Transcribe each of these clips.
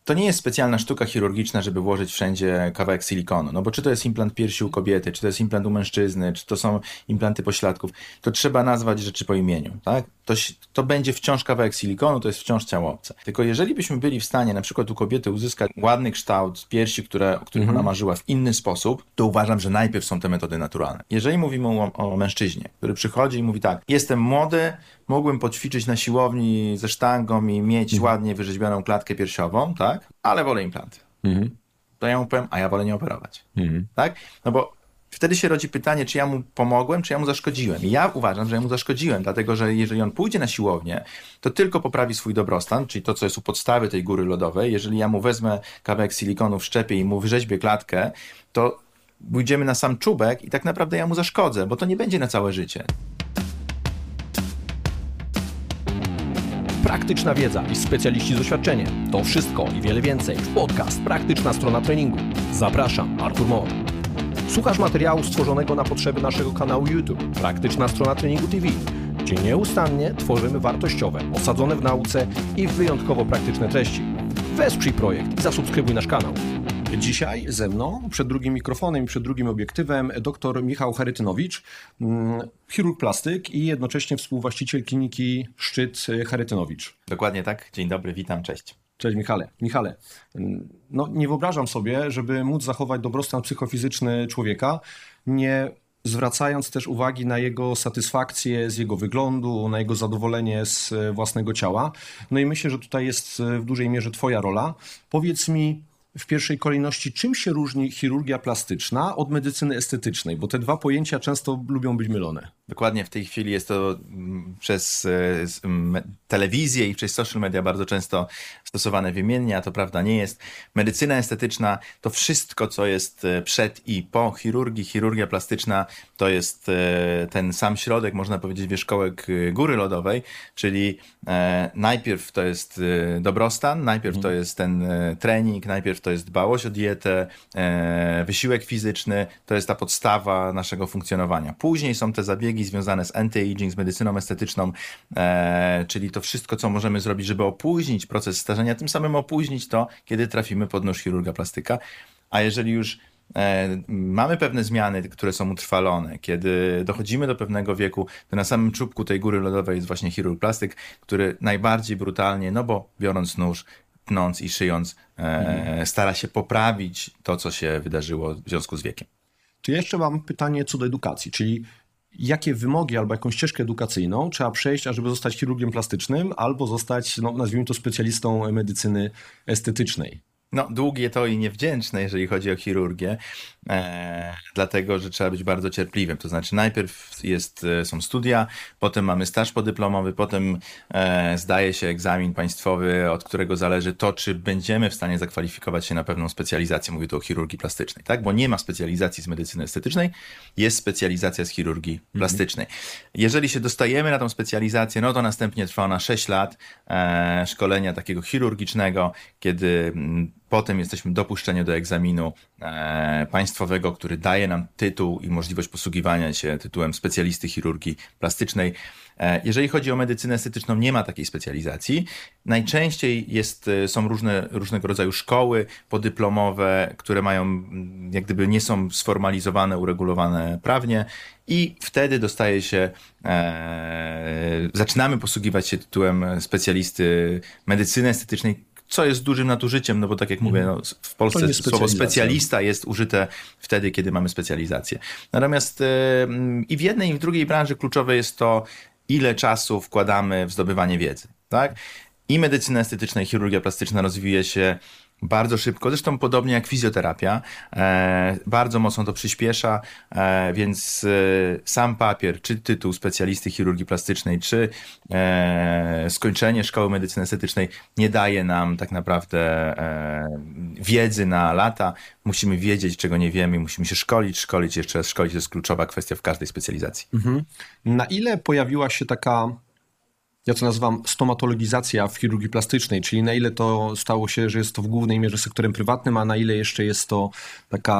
to nie jest specjalna sztuka chirurgiczna, żeby włożyć wszędzie kawałek silikonu, no bo czy to jest implant piersi u kobiety, czy to jest implant u mężczyzny, czy to są implanty pośladków, to trzeba nazwać rzeczy po imieniu, tak? To będzie wciąż kawałek silikonu, to jest wciąż ciało obce. Tylko jeżeli byśmy byli w stanie na przykład u kobiety uzyskać ładny kształt piersi, o których ona marzyła w inny sposób, to uważam, że najpierw są te metody naturalne. Jeżeli mówimy o mężczyźnie, który przychodzi i mówi tak, jestem młody, mógłbym poćwiczyć na siłowni ze sztangą i mieć ładnie wyrzeźbioną klatkę piersiową, tak? Ale wolę implanty. To ja mu powiem, a ja wolę nie operować. Tak? No bo wtedy się rodzi pytanie, czy ja mu pomogłem, czy ja mu zaszkodziłem. I ja uważam, że ja mu zaszkodziłem, dlatego że jeżeli on pójdzie na siłownię, to tylko poprawi swój dobrostan, czyli to, co jest u podstawy tej góry lodowej. Jeżeli ja mu wezmę kawałek silikonu, wszczepię i mu wyrzeźbię klatkę, to pójdziemy na sam czubek i tak naprawdę ja mu zaszkodzę, bo to nie będzie na całe życie. Praktyczna wiedza i specjaliści z doświadczeniem. To wszystko i wiele więcej w podcast Praktyczna Strona Treningu. Zapraszam, Artur Mor. Słuchasz materiału stworzonego na potrzeby naszego kanału YouTube Praktyczna Strona Treningu TV, gdzie nieustannie tworzymy wartościowe, osadzone w nauce i wyjątkowo praktyczne treści. Wesprzyj projekt i zasubskrybuj nasz kanał. Dzisiaj ze mną, przed drugim mikrofonem i przed drugim obiektywem, dr Michał Charytynowicz, chirurg plastyk i jednocześnie współwłaściciel kliniki Szczyt Charytynowicz. Dokładnie tak. Dzień dobry, witam, cześć. Cześć Michale. Michale, no nie wyobrażam sobie, żeby móc zachować dobrostan psychofizyczny człowieka, nie zwracając też uwagi na jego satysfakcję z jego wyglądu, na jego zadowolenie z własnego ciała. No i myślę, że tutaj jest w dużej mierze twoja rola. Powiedz mi w pierwszej kolejności, czym się różni chirurgia plastyczna od medycyny estetycznej, bo te dwa pojęcia często lubią być mylone. Dokładnie, w tej chwili jest to przez telewizję i przez social media bardzo często stosowane wymiennie, a to prawda nie jest. Medycyna estetyczna to wszystko, co jest przed i po chirurgii. Chirurgia plastyczna to jest ten sam środek, można powiedzieć, wierzchołek góry lodowej, czyli najpierw to jest dobrostan, najpierw to jest ten trening, najpierw to jest dbałość o dietę, wysiłek fizyczny, to jest ta podstawa naszego funkcjonowania. Później są te zabiegi związane z anti-aging, z medycyną estetyczną, czyli to wszystko, co możemy zrobić, żeby opóźnić proces starzenia, tym samym opóźnić to, kiedy trafimy pod nóż chirurga plastyka. A jeżeli już mamy pewne zmiany, które są utrwalone, kiedy dochodzimy do pewnego wieku, to na samym czubku tej góry lodowej jest właśnie chirurg plastyk, który najbardziej brutalnie, no bo biorąc nóż, tnąc i szyjąc, stara się poprawić to, co się wydarzyło w związku z wiekiem. Czy jeszcze mam pytanie co do edukacji, czyli jakie wymogi albo jakąś ścieżkę edukacyjną trzeba przejść, ażeby zostać chirurgiem plastycznym albo zostać, no, nazwijmy to, specjalistą medycyny estetycznej? No, długie to i niewdzięczne, jeżeli chodzi o chirurgię, dlatego, że trzeba być bardzo cierpliwym. To znaczy najpierw są studia, potem mamy staż podyplomowy, potem zdaje się egzamin państwowy, od którego zależy to, czy będziemy w stanie zakwalifikować się na pewną specjalizację. Mówię tu o chirurgii plastycznej, tak? Bo nie ma specjalizacji z medycyny estetycznej, jest specjalizacja z chirurgii plastycznej. Jeżeli się dostajemy na tą specjalizację, no to następnie trwa ona 6 lat szkolenia takiego chirurgicznego, kiedy potem jesteśmy dopuszczeni do egzaminu państwowego, który daje nam tytuł i możliwość posługiwania się tytułem specjalisty chirurgii plastycznej. Jeżeli chodzi o medycynę estetyczną, nie ma takiej specjalizacji. Najczęściej są różnego rodzaju szkoły podyplomowe, które jak gdyby nie są sformalizowane, uregulowane prawnie i wtedy zaczynamy posługiwać się tytułem specjalisty medycyny estetycznej, co jest dużym nadużyciem, no bo tak jak mówię, no, w Polsce słowo specjalista jest użyte wtedy, kiedy mamy specjalizację. Natomiast i w jednej, i w drugiej branży kluczowe jest to, ile czasu wkładamy w zdobywanie wiedzy, tak? I medycyna estetyczna, i chirurgia plastyczna rozwija się bardzo szybko, zresztą podobnie jak fizjoterapia, bardzo mocno to przyspiesza, więc sam papier, czy tytuł specjalisty chirurgii plastycznej, czy skończenie szkoły medycyny estetycznej nie daje nam tak naprawdę wiedzy na lata. Musimy wiedzieć, czego nie wiemy, musimy się szkolić, jeszcze raz szkolić, to jest kluczowa kwestia w każdej specjalizacji. Na ile pojawiła się taka, ja to nazywam, stomatologizacja w chirurgii plastycznej, czyli na ile to stało się, że jest to w głównej mierze sektorem prywatnym, a na ile jeszcze jest to taka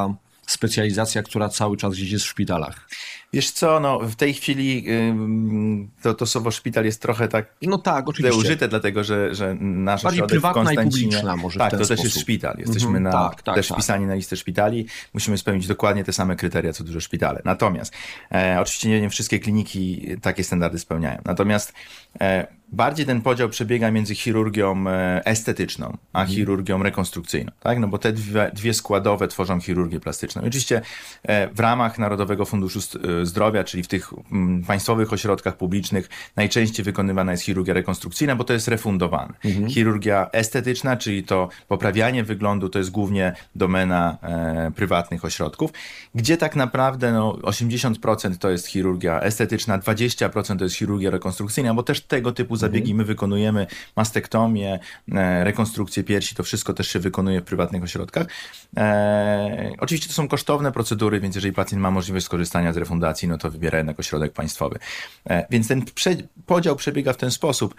specjalizacja, która cały czas gdzieś jest w szpitalach? Wiesz co, no w tej chwili to słowo szpital jest trochę tak No tak, oczywiście. użyte, dlatego że nasz bardziej ośrodek w prywatna i Konstancinie... publiczna może Tak, w ten to sposób. też jest szpital. Jesteśmy też wpisani na listę szpitali. Musimy spełnić dokładnie te same kryteria, co duże szpitale. Natomiast oczywiście nie wszystkie kliniki takie standardy spełniają. Natomiast bardziej ten podział przebiega między chirurgią estetyczną, a chirurgią rekonstrukcyjną, tak? No bo te dwie składowe tworzą chirurgię plastyczną. I oczywiście w ramach Narodowego Funduszu Zdrowia, czyli w tych państwowych ośrodkach publicznych, najczęściej wykonywana jest chirurgia rekonstrukcyjna, bo to jest refundowane. Chirurgia estetyczna, czyli to poprawianie wyglądu, to jest głównie domena prywatnych ośrodków, gdzie tak naprawdę 80% to jest chirurgia estetyczna, 20% to jest chirurgia rekonstrukcyjna, bo też tego typu zabiegi my wykonujemy, mastektomię, rekonstrukcję piersi, to wszystko też się wykonuje w prywatnych ośrodkach. Oczywiście to są kosztowne procedury, więc jeżeli pacjent ma możliwość skorzystania z refundacji, no to wybiera jednak ośrodek państwowy. Więc ten podział przebiega w ten sposób.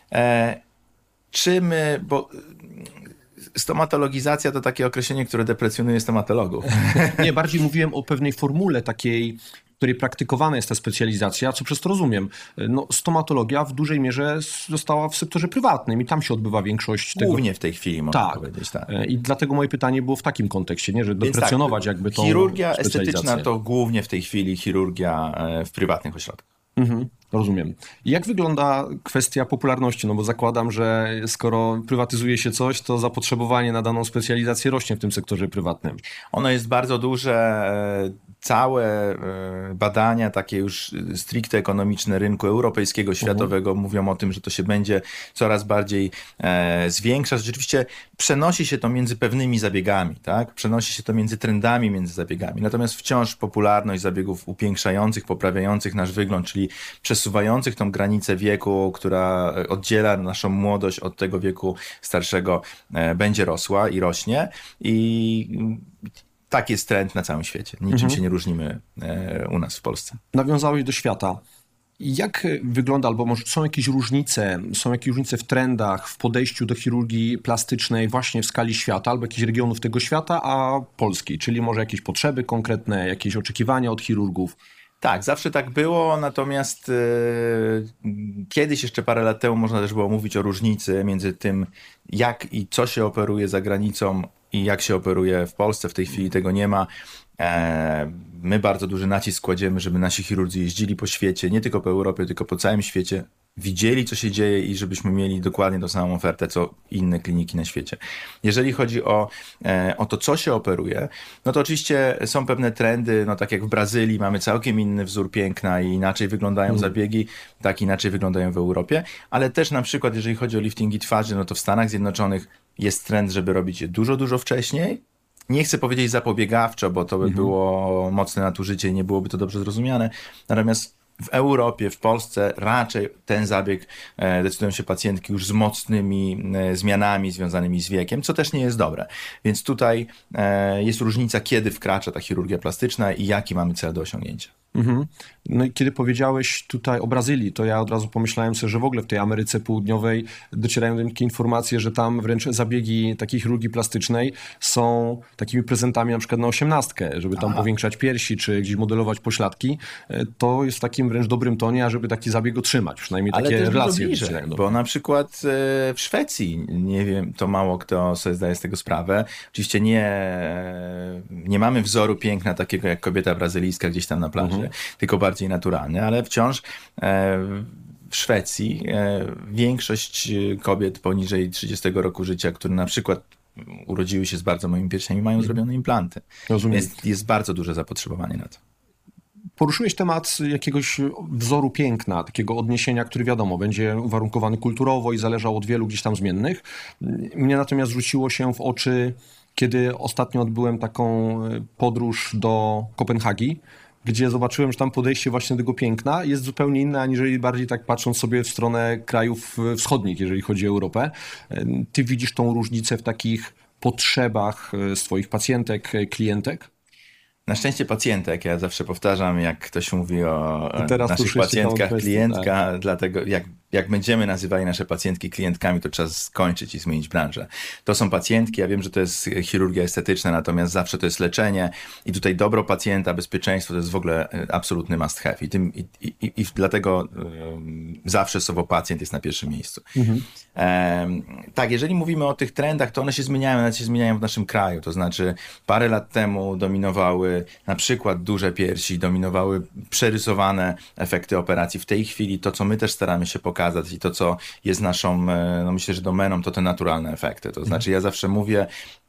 Bo stomatologizacja to takie określenie, które deprecjonuje stomatologów. Nie, bardziej mówiłem o pewnej formule takiej, w której praktykowana jest ta specjalizacja, co przez to rozumiem. No, stomatologia w dużej mierze została w sektorze prywatnym i tam się odbywa większość tego. Głównie w tej chwili można powiedzieć. Tak. I dlatego moje pytanie było w takim kontekście, nie, że deprecjonować jakby tą chirurgia estetyczna to głównie w tej chwili chirurgia w prywatnych ośrodkach. Rozumiem. Jak wygląda kwestia popularności? No bo zakładam, że skoro prywatyzuje się coś, to zapotrzebowanie na daną specjalizację rośnie w tym sektorze prywatnym. Ono jest bardzo duże. Całe badania takie już stricte ekonomiczne rynku europejskiego, światowego mówią o tym, że to się będzie coraz bardziej zwiększać. Rzeczywiście przenosi się to między pewnymi zabiegami, tak? Przenosi się to między trendami między zabiegami. Natomiast wciąż popularność zabiegów upiększających, poprawiających nasz wygląd, czyli przesuwających tą granicę wieku, która oddziela naszą młodość od tego wieku starszego, będzie rosła i rośnie. I tak jest trend na całym świecie. Niczym się nie różnimy u nas w Polsce. Nawiązałeś do świata. Jak wygląda, albo może są jakieś różnice w trendach, w podejściu do chirurgii plastycznej właśnie w skali świata, albo jakichś regionów tego świata, a Polski? Czyli może jakieś potrzeby konkretne, jakieś oczekiwania od chirurgów? Tak, zawsze tak było, natomiast kiedyś, jeszcze parę lat temu, można też było mówić o różnicy między tym, jak i co się operuje za granicą i jak się operuje w Polsce. W tej chwili tego nie ma. My bardzo duży nacisk kładziemy, żeby nasi chirurdzy jeździli po świecie, nie tylko po Europie, tylko po całym świecie, widzieli, co się dzieje i żebyśmy mieli dokładnie tą samą ofertę, co inne kliniki na świecie. Jeżeli chodzi o to, co się operuje, no to oczywiście są pewne trendy, no tak jak w Brazylii mamy całkiem inny wzór piękna i inaczej wyglądają zabiegi, tak inaczej wyglądają w Europie, ale też na przykład, jeżeli chodzi o liftingi twarzy, no to w Stanach Zjednoczonych jest trend, żeby robić je dużo, dużo wcześniej. Nie chcę powiedzieć zapobiegawczo, bo to by było mocne nadużycie i nie byłoby to dobrze zrozumiane. Natomiast w Europie, w Polsce raczej ten zabieg decydują się pacjentki już z mocnymi zmianami związanymi z wiekiem, co też nie jest dobre. Więc tutaj jest różnica, kiedy wkracza ta chirurgia plastyczna i jaki mamy cel do osiągnięcia. No i kiedy powiedziałeś tutaj o Brazylii, to ja od razu pomyślałem sobie, że w ogóle w tej Ameryce Południowej docierają do mnie takie informacje, że tam wręcz zabiegi takiej chirurgii plastycznej są takimi prezentami na przykład na 18, żeby tam powiększać piersi, czy gdzieś modelować pośladki. To jest w takim wręcz dobrym tonie, ażeby taki zabieg otrzymać. Przynajmniej takie relacje. Bo na przykład w Szwecji, nie wiem, to mało kto sobie zdaje z tego sprawę. Oczywiście nie mamy wzoru piękna takiego jak kobieta brazylijska gdzieś tam na plaży, tylko bardziej naturalny, ale wciąż w Szwecji większość kobiet poniżej 30 roku życia, które na przykład urodziły się z bardzo małymi piersiami, mają zrobione implanty. Rozumiem. Więc jest bardzo duże zapotrzebowanie na to. Poruszyłeś temat jakiegoś wzoru piękna, takiego odniesienia, który wiadomo, będzie uwarunkowany kulturowo i zależał od wielu gdzieś tam zmiennych. Mnie natomiast rzuciło się w oczy, kiedy ostatnio odbyłem taką podróż do Kopenhagi, gdzie zobaczyłem, że tam podejście właśnie do tego piękna jest zupełnie inne, aniżeli bardziej tak patrząc sobie w stronę krajów wschodnich, jeżeli chodzi o Europę. Ty widzisz tą różnicę w takich potrzebach swoich pacjentek, klientek? Na szczęście pacjentek, ja zawsze powtarzam, jak ktoś mówi o naszych pacjentkach, klientka, dlatego jak jak będziemy nazywali nasze pacjentki klientkami, to trzeba skończyć i zmienić branżę. To są pacjentki, ja wiem, że to jest chirurgia estetyczna, natomiast zawsze to jest leczenie i tutaj dobro pacjenta, bezpieczeństwo to jest w ogóle absolutny must have i dlatego zawsze słowo pacjent jest na pierwszym miejscu. Tak, jeżeli mówimy o tych trendach, to one się zmieniają w naszym kraju, to znaczy parę lat temu dominowały na przykład duże piersi, dominowały przerysowane efekty operacji. W tej chwili to, co my też staramy się pokazać i to, co jest naszą, no myślę, że domeną, to te naturalne efekty. To znaczy ja zawsze mówię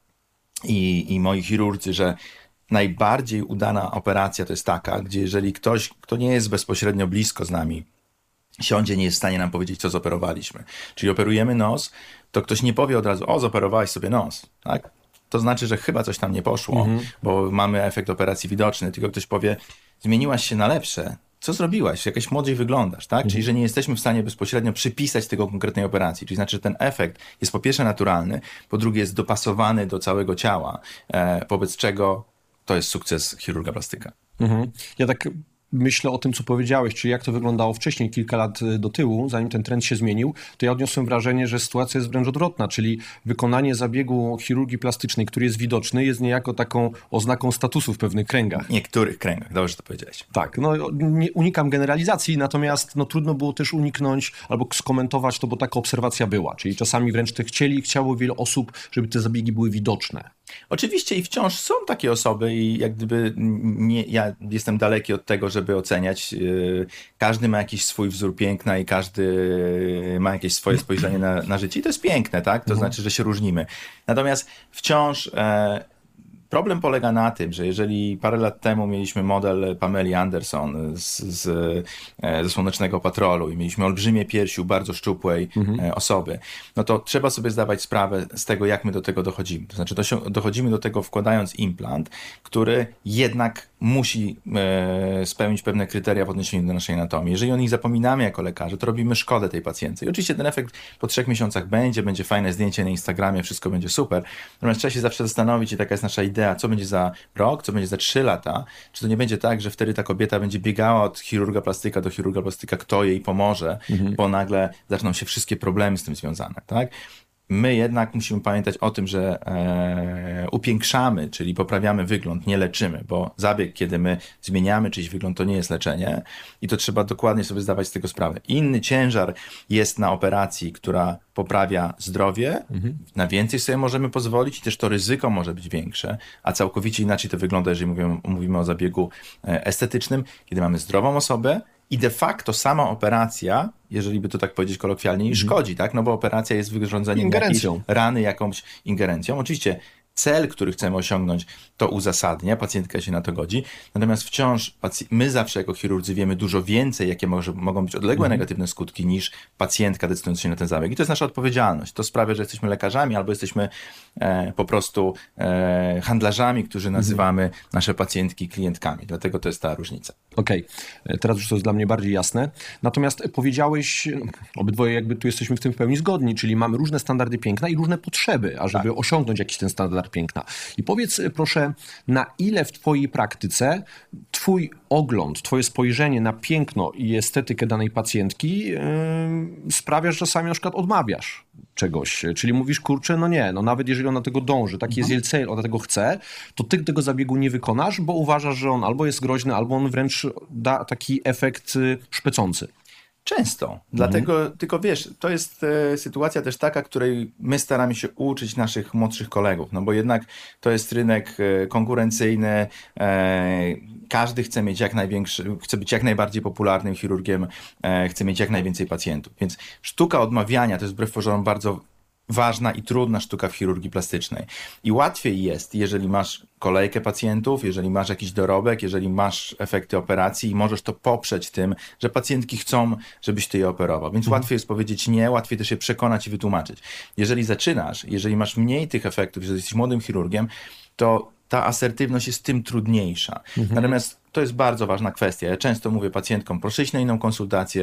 i moi chirurdzy, że najbardziej udana operacja to jest taka, gdzie jeżeli ktoś, kto nie jest bezpośrednio blisko z nami, siądzie, nie jest w stanie nam powiedzieć, co zoperowaliśmy. Czyli operujemy nos, to ktoś nie powie od razu, o, zoperowałeś sobie nos, tak? To znaczy, że chyba coś tam nie poszło, bo mamy efekt operacji widoczny, tylko ktoś powie, zmieniłaś się na lepsze, co zrobiłaś? Jakaś młodziej wyglądasz, tak? Czyli, że nie jesteśmy w stanie bezpośrednio przypisać tego konkretnej operacji. Czyli znaczy, że ten efekt jest po pierwsze naturalny, po drugie jest dopasowany do całego ciała, wobec czego to jest sukces chirurga plastyka. Ja tak myślę o tym, co powiedziałeś, czyli jak to wyglądało wcześniej, kilka lat do tyłu, zanim ten trend się zmienił, to ja odniosłem wrażenie, że sytuacja jest wręcz odwrotna, czyli wykonanie zabiegu chirurgii plastycznej, który jest widoczny, jest niejako taką oznaką statusu w pewnych kręgach. W niektórych kręgach, dobrze to powiedziałeś. Tak, no nie unikam generalizacji, natomiast no, trudno było też uniknąć albo skomentować to, bo taka obserwacja była, czyli czasami wręcz chciało wiele osób, żeby te zabiegi były widoczne. Oczywiście i wciąż są takie osoby i jak gdyby ja jestem daleki od tego, żeby oceniać. Każdy ma jakiś swój wzór piękna i każdy ma jakieś swoje spojrzenie na życie i to jest piękne, tak? To znaczy, że się różnimy. Natomiast wciąż problem polega na tym, że jeżeli parę lat temu mieliśmy model Pameli Anderson ze Słonecznego Patrolu i mieliśmy olbrzymie piersi u bardzo szczupłej osoby, no to trzeba sobie zdawać sprawę z tego, jak my do tego dochodzimy. To znaczy dochodzimy do tego wkładając implant, który jednak musi spełnić pewne kryteria w odniesieniu do naszej anatomii. Jeżeli o nich zapominamy jako lekarze, to robimy szkodę tej pacjentce. I oczywiście ten efekt po 3 miesiącach będzie fajne zdjęcie na Instagramie, wszystko będzie super. Natomiast trzeba się zawsze zastanowić i taka jest nasza idea, co będzie za rok, co będzie za 3 lata. Czy to nie będzie tak, że wtedy ta kobieta będzie biegała od chirurga plastyka do chirurga plastyka, kto jej pomoże, bo nagle zaczną się wszystkie problemy z tym związane, tak? My jednak musimy pamiętać o tym, że upiększamy, czyli poprawiamy wygląd, nie leczymy, bo zabieg, kiedy my zmieniamy czyjś wygląd, to nie jest leczenie i to trzeba dokładnie sobie zdawać z tego sprawę. Inny ciężar jest na operacji, która poprawia zdrowie, na więcej sobie możemy pozwolić i też to ryzyko może być większe, a całkowicie inaczej to wygląda, jeżeli mówimy o zabiegu estetycznym, kiedy mamy zdrową osobę, i de facto sama operacja, jeżeli by to tak powiedzieć kolokwialnie, nie szkodzi, tak? No bo operacja jest wyrządzeniem jakiejś rany, jakąś ingerencją. Oczywiście cel, który chcemy osiągnąć, to uzasadnia, pacjentka się na to godzi, natomiast wciąż my zawsze jako chirurdzy wiemy dużo więcej, jakie mogą być odległe negatywne skutki niż pacjentka decydując się na ten zabieg. I to jest nasza odpowiedzialność. To sprawia, że jesteśmy lekarzami albo jesteśmy po prostu handlarzami, którzy nazywamy nasze pacjentki klientkami. Dlatego to jest ta różnica. Okej, teraz już to jest dla mnie bardziej jasne. Natomiast powiedziałeś, obydwoje jakby tu jesteśmy w tym w pełni zgodni, czyli mamy różne standardy piękna i różne potrzeby, ażeby osiągnąć jakiś ten standard piękna. I powiedz proszę, na ile w twojej praktyce twój ogląd, twoje spojrzenie na piękno i estetykę danej pacjentki sprawia, że czasami na przykład odmawiasz czegoś, czyli mówisz, kurczę, no nie, no nawet jeżeli ona tego dąży, taki jest jej cel, ona tego chce, to ty tego zabiegu nie wykonasz, bo uważasz, że on albo jest groźny, albo on wręcz da taki efekt szpecący. Często. Dlatego, tylko wiesz, to jest sytuacja też taka, której my staramy się uczyć naszych młodszych kolegów, no bo jednak to jest rynek konkurencyjny, każdy chce mieć chce być jak najbardziej popularnym chirurgiem, chce mieć jak najwięcej pacjentów, więc sztuka odmawiania to jest wbrew pozorom bardzo ważna i trudna sztuka w chirurgii plastycznej. I łatwiej jest, jeżeli masz kolejkę pacjentów, jeżeli masz jakiś dorobek, jeżeli masz efekty operacji i możesz to poprzeć tym, że pacjentki chcą, żebyś ty je operował. Więc łatwiej jest powiedzieć nie, łatwiej też je przekonać i wytłumaczyć. Jeżeli zaczynasz, jeżeli masz mniej tych efektów, jeżeli jesteś młodym chirurgiem, to ta asertywność jest tym trudniejsza. Natomiast to jest bardzo ważna kwestia. Ja często mówię pacjentkom, proszę iść na inną konsultację,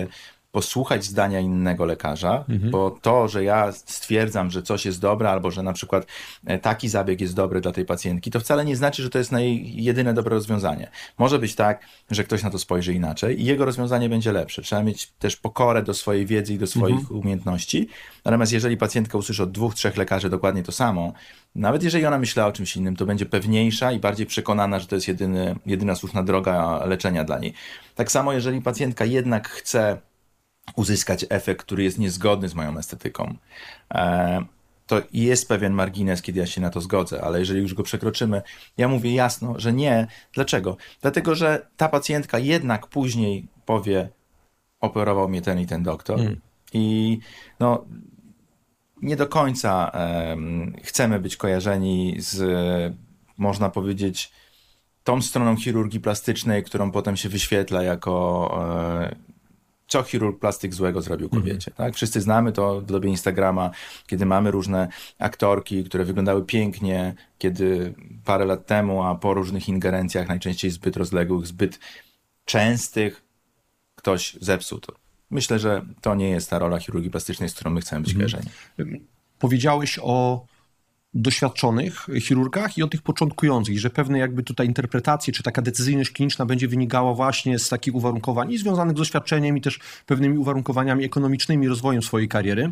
posłuchać zdania innego lekarza, bo to, że ja stwierdzam, że coś jest dobre, albo że na przykład taki zabieg jest dobry dla tej pacjentki, to wcale nie znaczy, że to jest jedyne dobre rozwiązanie. Może być tak, że ktoś na to spojrzy inaczej i jego rozwiązanie będzie lepsze. Trzeba mieć też pokorę do swojej wiedzy i do swoich umiejętności. Natomiast jeżeli pacjentka usłyszy od 2-3 lekarzy dokładnie to samo, nawet jeżeli ona myślała o czymś innym, to będzie pewniejsza i bardziej przekonana, że to jest jedyna słuszna droga leczenia dla niej. Tak samo, jeżeli pacjentka jednak chce uzyskać efekt, który jest niezgodny z moją estetyką, to jest pewien margines, kiedy ja się na to zgodzę, ale jeżeli już go przekroczymy, ja mówię jasno, że nie. Dlaczego? Dlatego, że ta pacjentka jednak później powie, operował mnie ten i ten doktor i no nie do końca chcemy być kojarzeni z, można powiedzieć, tą stroną chirurgii plastycznej, którą potem się wyświetla jako co chirurg plastyk złego zrobił kobiecie. Tak? Wszyscy znamy to w dobie Instagrama, kiedy mamy różne aktorki, które wyglądały pięknie, kiedy parę lat temu, a po różnych ingerencjach, najczęściej zbyt rozległych, zbyt częstych, ktoś zepsuł to. Myślę, że to nie jest ta rola chirurgii plastycznej, z którą my chcemy być kojarzeni. Powiedziałeś o doświadczonych chirurgach i o tych początkujących, że pewne jakby tutaj interpretacje, czy taka decyzyjność kliniczna będzie wynikała właśnie z takich uwarunkowań i związanych z doświadczeniem i też pewnymi uwarunkowaniami ekonomicznymi, rozwojem swojej kariery.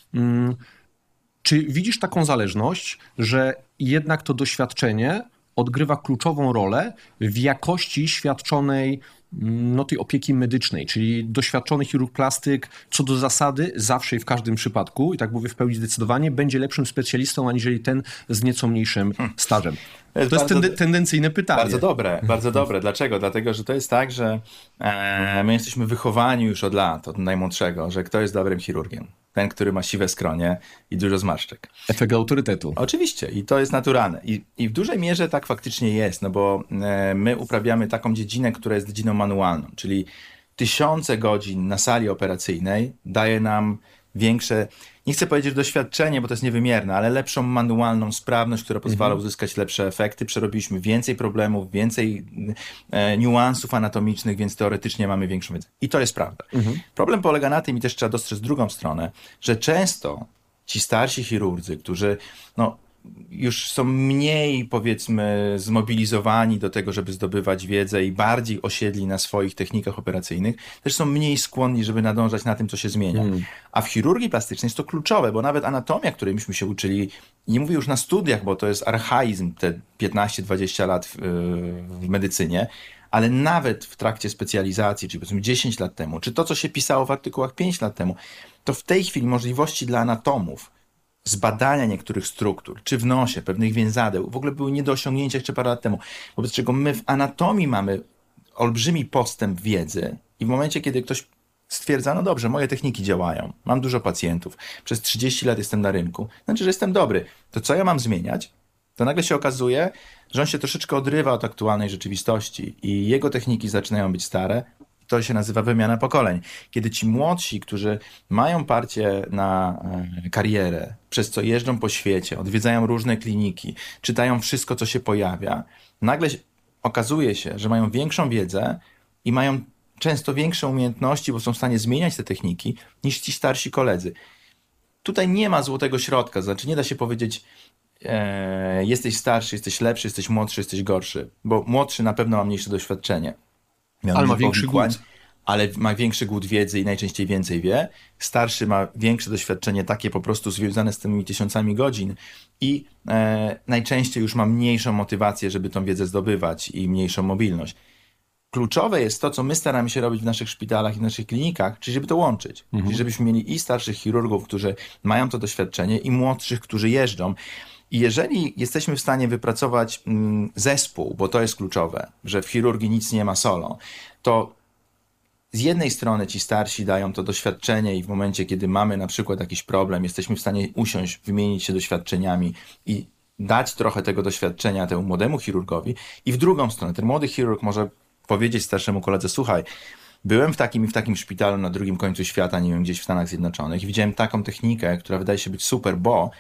Czy widzisz taką zależność, że jednak to doświadczenie odgrywa kluczową rolę w jakości świadczonej tej opieki medycznej, czyli doświadczony chirurg plastyk co do zasady zawsze i w każdym przypadku, i tak mówię w pełni zdecydowanie, będzie lepszym specjalistą aniżeli ten z nieco mniejszym stażem. To jest tendencyjne pytanie. Bardzo dobre. Dlaczego? Dlatego, że to jest tak, że my jesteśmy wychowani już od lat, od najmłodszego, że kto jest dobrym chirurgiem? Ten, który ma siwe skronie i dużo zmarszczek. Efekt autorytetu. Oczywiście i to jest naturalne. I w dużej mierze tak faktycznie jest, no bo my uprawiamy taką dziedzinę, która jest dziedziną manualną, czyli tysiące godzin na sali operacyjnej daje nam większe, nie chcę powiedzieć doświadczenie, bo to jest niewymierne, ale lepszą manualną sprawność, która pozwala uzyskać lepsze efekty. Przerobiliśmy więcej problemów, więcej niuansów anatomicznych, więc teoretycznie mamy większą wiedzę. I to jest prawda. Problem polega na tym, i też trzeba dostrzec drugą stronę, że często ci starsi chirurdzy, którzy już są mniej, powiedzmy, zmobilizowani do tego, żeby zdobywać wiedzę i bardziej osiedli na swoich technikach operacyjnych, też są mniej skłonni, żeby nadążać na tym, co się zmienia. A w chirurgii plastycznej jest to kluczowe, bo nawet anatomia, której myśmy się uczyli, nie mówię już na studiach, bo to jest archaizm, te 15-20 lat w medycynie, ale nawet w trakcie specjalizacji, czyli powiedzmy 10 lat temu, czy to, co się pisało w artykułach 5 lat temu, to w tej chwili możliwości dla anatomów zbadania niektórych struktur, czy w nosie, pewnych więzadeł, w ogóle były nie do osiągnięcia jeszcze parę lat temu. Wobec czego my w anatomii mamy olbrzymi postęp wiedzy i w momencie, kiedy ktoś stwierdza, no dobrze, moje techniki działają, mam dużo pacjentów, przez 30 lat jestem na rynku, znaczy, że jestem dobry, to co ja mam zmieniać? To nagle się okazuje, że on się troszeczkę odrywa od aktualnej rzeczywistości i jego techniki zaczynają być stare. To się nazywa wymiana pokoleń. Kiedy ci młodsi, którzy mają parcie na karierę, przez co jeżdżą po świecie, odwiedzają różne kliniki, czytają wszystko, co się pojawia, nagle okazuje się, że mają większą wiedzę i mają często większe umiejętności, bo są w stanie zmieniać te techniki, niż ci starsi koledzy. Tutaj nie ma złotego środka, znaczy nie da się powiedzieć, jesteś starszy, jesteś lepszy, jesteś młodszy, jesteś gorszy, bo młodszy na pewno ma mniejsze doświadczenie. Ale ma większy głód. Ale ma większy głód wiedzy i najczęściej więcej wie. Starszy ma większe doświadczenie, takie po prostu związane z tymi tysiącami godzin i najczęściej już ma mniejszą motywację, żeby tą wiedzę zdobywać i mniejszą mobilność. Kluczowe jest to, co my staramy się robić w naszych szpitalach i w naszych klinikach, czyli żeby to łączyć. Czyli żebyśmy mieli i starszych chirurgów, którzy mają to doświadczenie, i młodszych, którzy jeżdżą. I jeżeli jesteśmy w stanie wypracować zespół, bo to jest kluczowe, że w chirurgii nic nie ma solo, to z jednej strony ci starsi dają to doświadczenie i w momencie, kiedy mamy na przykład jakiś problem, jesteśmy w stanie usiąść, wymienić się doświadczeniami i dać trochę tego doświadczenia temu młodemu chirurgowi. I w drugą stronę ten młody chirurg może powiedzieć starszemu koledze, słuchaj, byłem w takim i w takim szpitalu na drugim końcu świata, nie wiem, gdzieś w Stanach Zjednoczonych i widziałem taką technikę, która wydaje się być super, bo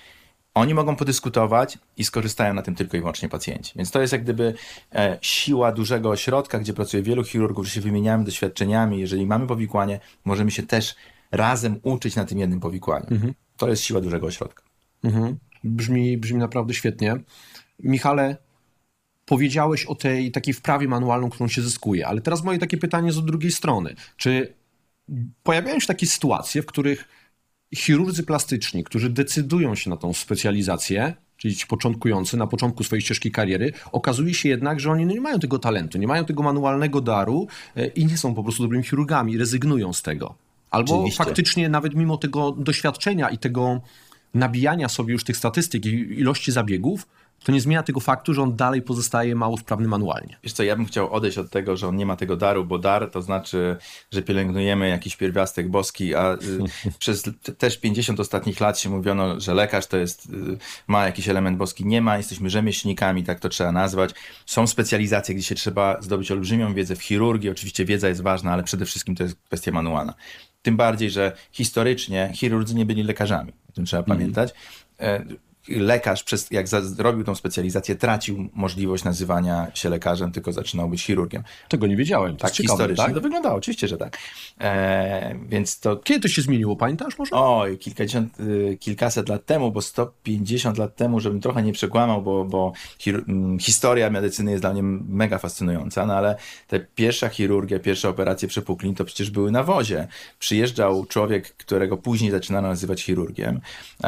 Oni mogą podyskutować i skorzystają na tym tylko i wyłącznie pacjenci. Więc to jest jak gdyby siła dużego ośrodka, gdzie pracuje wielu chirurgów, że się wymieniamy doświadczeniami. Jeżeli mamy powikłanie, możemy się też razem uczyć na tym jednym powikłaniu. To jest siła dużego ośrodka. Brzmi naprawdę świetnie. Michale, powiedziałeś o tej takiej wprawie manualną, którą się zyskuje, ale teraz moje takie pytanie jest od drugiej strony. Czy pojawiają się takie sytuacje, w których chirurdzy plastyczni, którzy decydują się na tą specjalizację, czyli ci początkujący na początku swojej ścieżki kariery, okazuje się jednak, że oni nie mają tego talentu, nie mają tego manualnego daru i nie są po prostu dobrymi chirurgami, rezygnują z tego. Albo Oczywiście. faktycznie nawet mimo tego doświadczenia i tego nabijania sobie już tych statystyk i ilości zabiegów, to nie zmienia tego faktu, że on dalej pozostaje mało sprawny manualnie. Wiesz co, ja bym chciał odejść od tego, że on nie ma tego daru, bo dar to znaczy, że pielęgnujemy jakiś pierwiastek boski, a przez też 50 ostatnich lat się mówiono, że lekarz to jest, ma jakiś element boski. Nie ma, jesteśmy rzemieślnikami, tak to trzeba nazwać. Są specjalizacje, gdzie się trzeba zdobyć olbrzymią wiedzę w chirurgii. Oczywiście wiedza jest ważna, ale przede wszystkim to jest kwestia manualna. Tym bardziej, że historycznie chirurdzy nie byli lekarzami. O tym trzeba pamiętać. Lekarz, jak zrobił tą specjalizację, tracił możliwość nazywania się lekarzem, tylko zaczynał być chirurgiem. Tego nie wiedziałem. To Tak, jest ciekawe, historycznie tak? to wyglądało, oczywiście, że tak. Więc to... Kiedy to się zmieniło, pamiętasz może? Oj, kilkaset lat temu, bo 150 lat temu, żebym trochę nie przekłamał, bo historia medycyny jest dla mnie mega fascynująca, no ale te pierwsza chirurgia, pierwsze operacje przepuklin to przecież były na wozie. Przyjeżdżał człowiek, którego później zaczynano nazywać chirurgiem,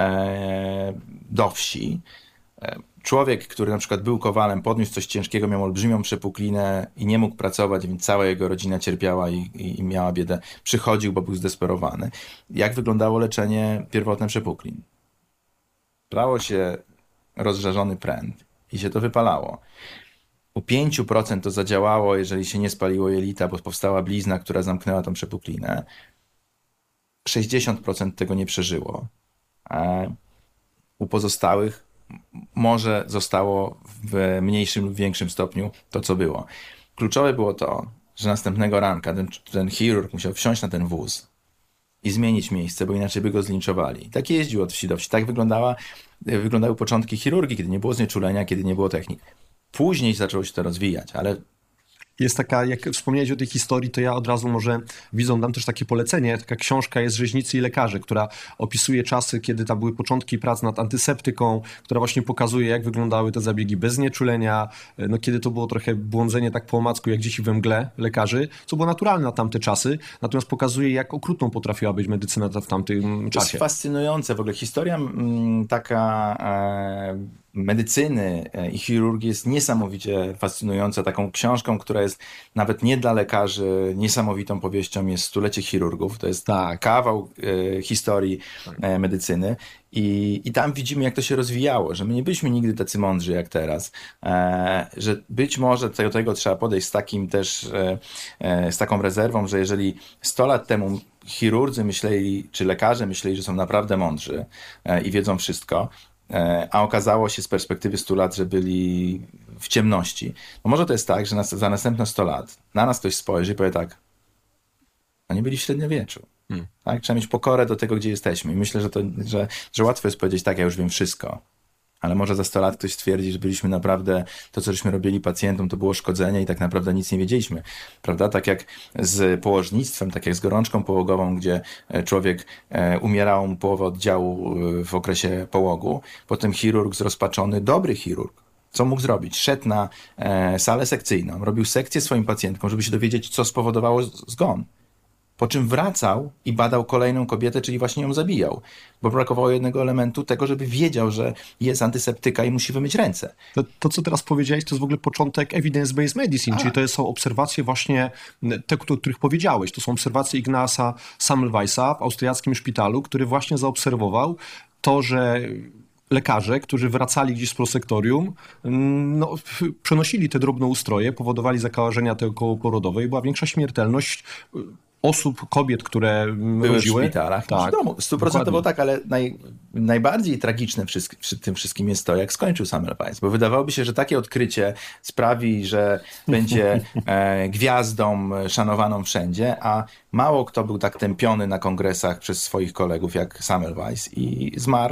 do wsi. Człowiek, który na przykład był kowalem, podniósł coś ciężkiego, miał olbrzymią przepuklinę i nie mógł pracować, więc cała jego rodzina cierpiała i miała biedę. Przychodził, bo był zdesperowany. Jak wyglądało leczenie pierwotne przepuklin? Brało się rozżarzony pręt i się to wypalało. U 5% to zadziałało, jeżeli się nie spaliło jelita, bo powstała blizna, która zamknęła tą przepuklinę. 60% tego nie przeżyło. U pozostałych może zostało w mniejszym lub większym stopniu to, co było. Kluczowe było to, że następnego ranka ten chirurg musiał wsiąść na ten wóz i zmienić miejsce, bo inaczej by go zlinczowali. Tak jeździł od wsi do wsi. Tak wyglądały początki chirurgii, kiedy nie było znieczulenia, kiedy nie było technik. Później zaczęło się to rozwijać, ale Jest taka, jak wspomniałeś o tej historii, to ja od razu może widzom dam też takie polecenie. Taka książka jest Rzeźnicy i lekarze, która opisuje czasy, kiedy tam były początki prac nad antyseptyką, która właśnie pokazuje, jak wyglądały te zabiegi bez znieczulenia, no kiedy to było trochę błądzenie tak po omacku, jak dzieci we mgle lekarzy, co było naturalne na tamte czasy, natomiast pokazuje, jak okrutną potrafiła być medycyna w tamtym to jest czasie. fascynujące. W ogóle historia taka medycyny i chirurgii jest niesamowicie fascynująca. Taką książką, która jest nawet nie dla lekarzy, niesamowitą powieścią jest Stulecie chirurgów. To jest kawał historii medycyny. I tam widzimy, jak to się rozwijało, że my nie byliśmy nigdy tacy mądrzy jak teraz, że być może do tego trzeba podejść z takim też, z taką rezerwą, że jeżeli 100 lat temu chirurdzy myśleli, czy lekarze myśleli, że są naprawdę mądrzy i wiedzą wszystko, a okazało się z perspektywy 100 lat, że byli w ciemności. No może to jest tak, że za następne 100 lat na nas ktoś spojrzy i powie tak, oni byli w średniowieczu. Tak? Trzeba mieć pokorę do tego, gdzie jesteśmy. I myślę, że łatwo jest powiedzieć, tak, ja już wiem wszystko. Ale może za 100 lat ktoś stwierdzi, że byliśmy naprawdę, to co żeśmy robili pacjentom, to było szkodzenie i tak naprawdę nic nie wiedzieliśmy. Prawda? Tak jak z położnictwem, tak jak z gorączką połogową, gdzie człowiek umierał mu połowę oddziału w okresie połogu, potem chirurg zrozpaczony, dobry chirurg, co mógł zrobić? Szedł na salę sekcyjną, robił sekcję swoim pacjentkom, żeby się dowiedzieć, co spowodowało zgon. Po czym wracał i badał kolejną kobietę, czyli właśnie ją zabijał. Bo brakowało jednego elementu tego, żeby wiedział, że jest antyseptyka i musi wymyć ręce. To, co teraz powiedziałeś, to jest w ogóle początek evidence-based medicine, czyli to są obserwacje właśnie te, o których powiedziałeś. To są obserwacje Ignasa Semmelweisa w austriackim szpitalu, który właśnie zaobserwował to, że lekarze, którzy wracali gdzieś z prosektorium, no, przenosili te drobnoustroje, powodowali zakażenia te okołoporodowe i była większa śmiertelność osób, kobiet, które były rodziły w szpitalach, tak, w domu. 100% tak, ale najbardziej tragiczne przy tym wszystkim jest to, jak skończył Semmelweis, bo wydawałoby się, że takie odkrycie sprawi, że będzie gwiazdą szanowaną wszędzie, a mało kto był tak tępiony na kongresach przez swoich kolegów jak Semmelweis i zmarł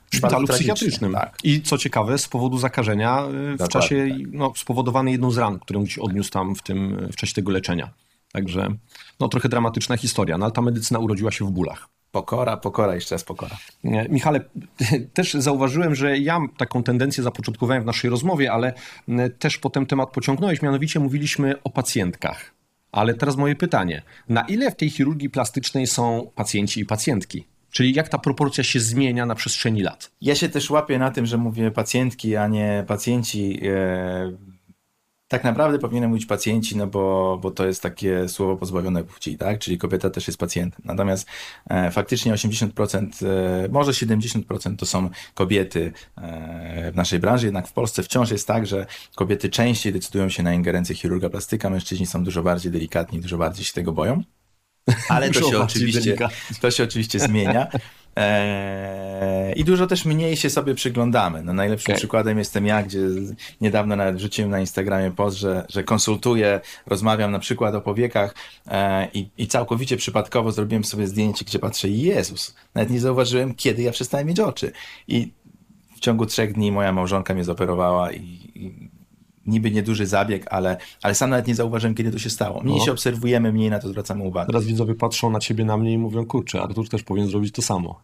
w szpitalu tragicznie, psychiatrycznym. tak. I co ciekawe, z powodu zakażenia w czasie, tak. spowodowanej jedną z ran, którą gdzieś odniósł tam w czasie tego leczenia. Także trochę dramatyczna historia, ale ta medycyna urodziła się w bólach. Pokora, jeszcze raz pokora. Michale, też zauważyłem, że ja taką tendencję zapoczątkowałem w naszej rozmowie, ale też potem temat pociągnąłeś, mianowicie mówiliśmy o pacjentkach. Ale teraz moje pytanie, na ile w tej chirurgii plastycznej są pacjenci i pacjentki? Czyli jak ta proporcja się zmienia na przestrzeni lat? Ja się też łapię na tym, że mówię pacjentki, a nie pacjenci. Tak naprawdę powinienem mówić pacjenci, no bo to jest takie słowo pozbawione płci, tak? Czyli kobieta też jest pacjentem. Natomiast faktycznie 80%, może 70% to są kobiety w naszej branży, jednak w Polsce wciąż jest tak, że kobiety częściej decydują się na ingerencję chirurga plastyka, mężczyźni są dużo bardziej delikatni, dużo bardziej się tego boją. Ale to się oczywiście zmienia. I dużo też mniej się sobie przyglądamy. No, najlepszym przykładem jestem ja, gdzie niedawno nawet wrzuciłem na Instagramie post, że konsultuję, rozmawiam na przykład o powiekach i całkowicie przypadkowo zrobiłem sobie zdjęcie, gdzie patrzę, Jezus, nawet nie zauważyłem, kiedy ja przestałem mieć oczy. I w ciągu 3 dni moja małżonka mnie zoperowała i niby nieduży zabieg, ale sam nawet nie zauważyłem, kiedy to się stało. Mniej się obserwujemy, mniej na to zwracamy uwagę. Teraz widzowie patrzą na ciebie, na mnie i mówią, kurczę, Artur też powinien zrobić to samo.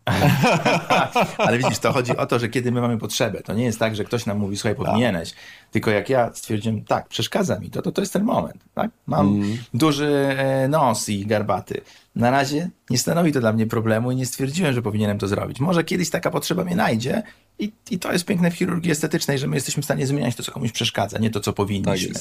Ale widzisz, to chodzi o to, że kiedy my mamy potrzebę, to nie jest tak, że ktoś nam mówi, słuchaj, powinieneś, tylko jak ja stwierdziłem, tak, przeszkadza mi, to jest ten moment, tak? Mam duży nos i garbaty. Na razie nie stanowi to dla mnie problemu i nie stwierdziłem, że powinienem to zrobić. Może kiedyś taka potrzeba mnie najdzie i to jest piękne w chirurgii estetycznej, że my jesteśmy w stanie zmieniać to, co komuś przeszkadza, nie to, co powinniśmy.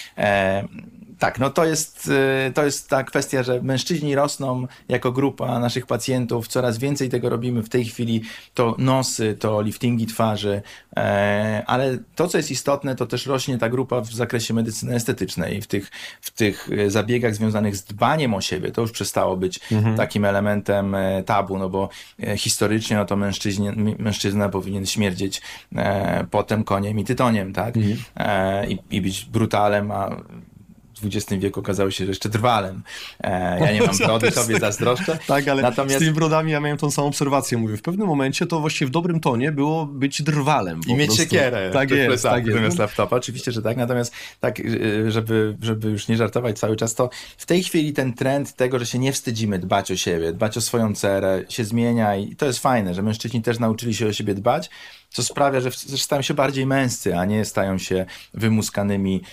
Tak, no to jest ta kwestia, że mężczyźni rosną jako grupa naszych pacjentów, coraz więcej tego robimy w tej chwili, to nosy, to liftingi twarzy, ale to, co jest istotne, to też rośnie ta grupa w zakresie medycyny estetycznej, w tych zabiegach związanych z dbaniem o siebie, to już przestało być takim elementem tabu, no bo historycznie no to mężczyzna powinien śmierdzieć potem, koniem i tytoniem, tak? I być brutalem, a w XX wieku okazało się, że jeszcze drwalem. Ja nie mam brody, sobie zazdroszczę. Tak, ale natomiast z tymi brodami ja miałem tą samą obserwację. Mówię, w pewnym momencie to właściwie w dobrym tonie było być drwalem. I mieć siekierę. Tak jest. Zamiast laptopa. Oczywiście, że tak. Natomiast tak, żeby już nie żartować cały czas, to w tej chwili ten trend tego, że się nie wstydzimy dbać o siebie, dbać o swoją cerę, się zmienia i to jest fajne, że mężczyźni też nauczyli się o siebie dbać, co sprawia, że stają się bardziej męscy, a nie stają się wymuskanymi,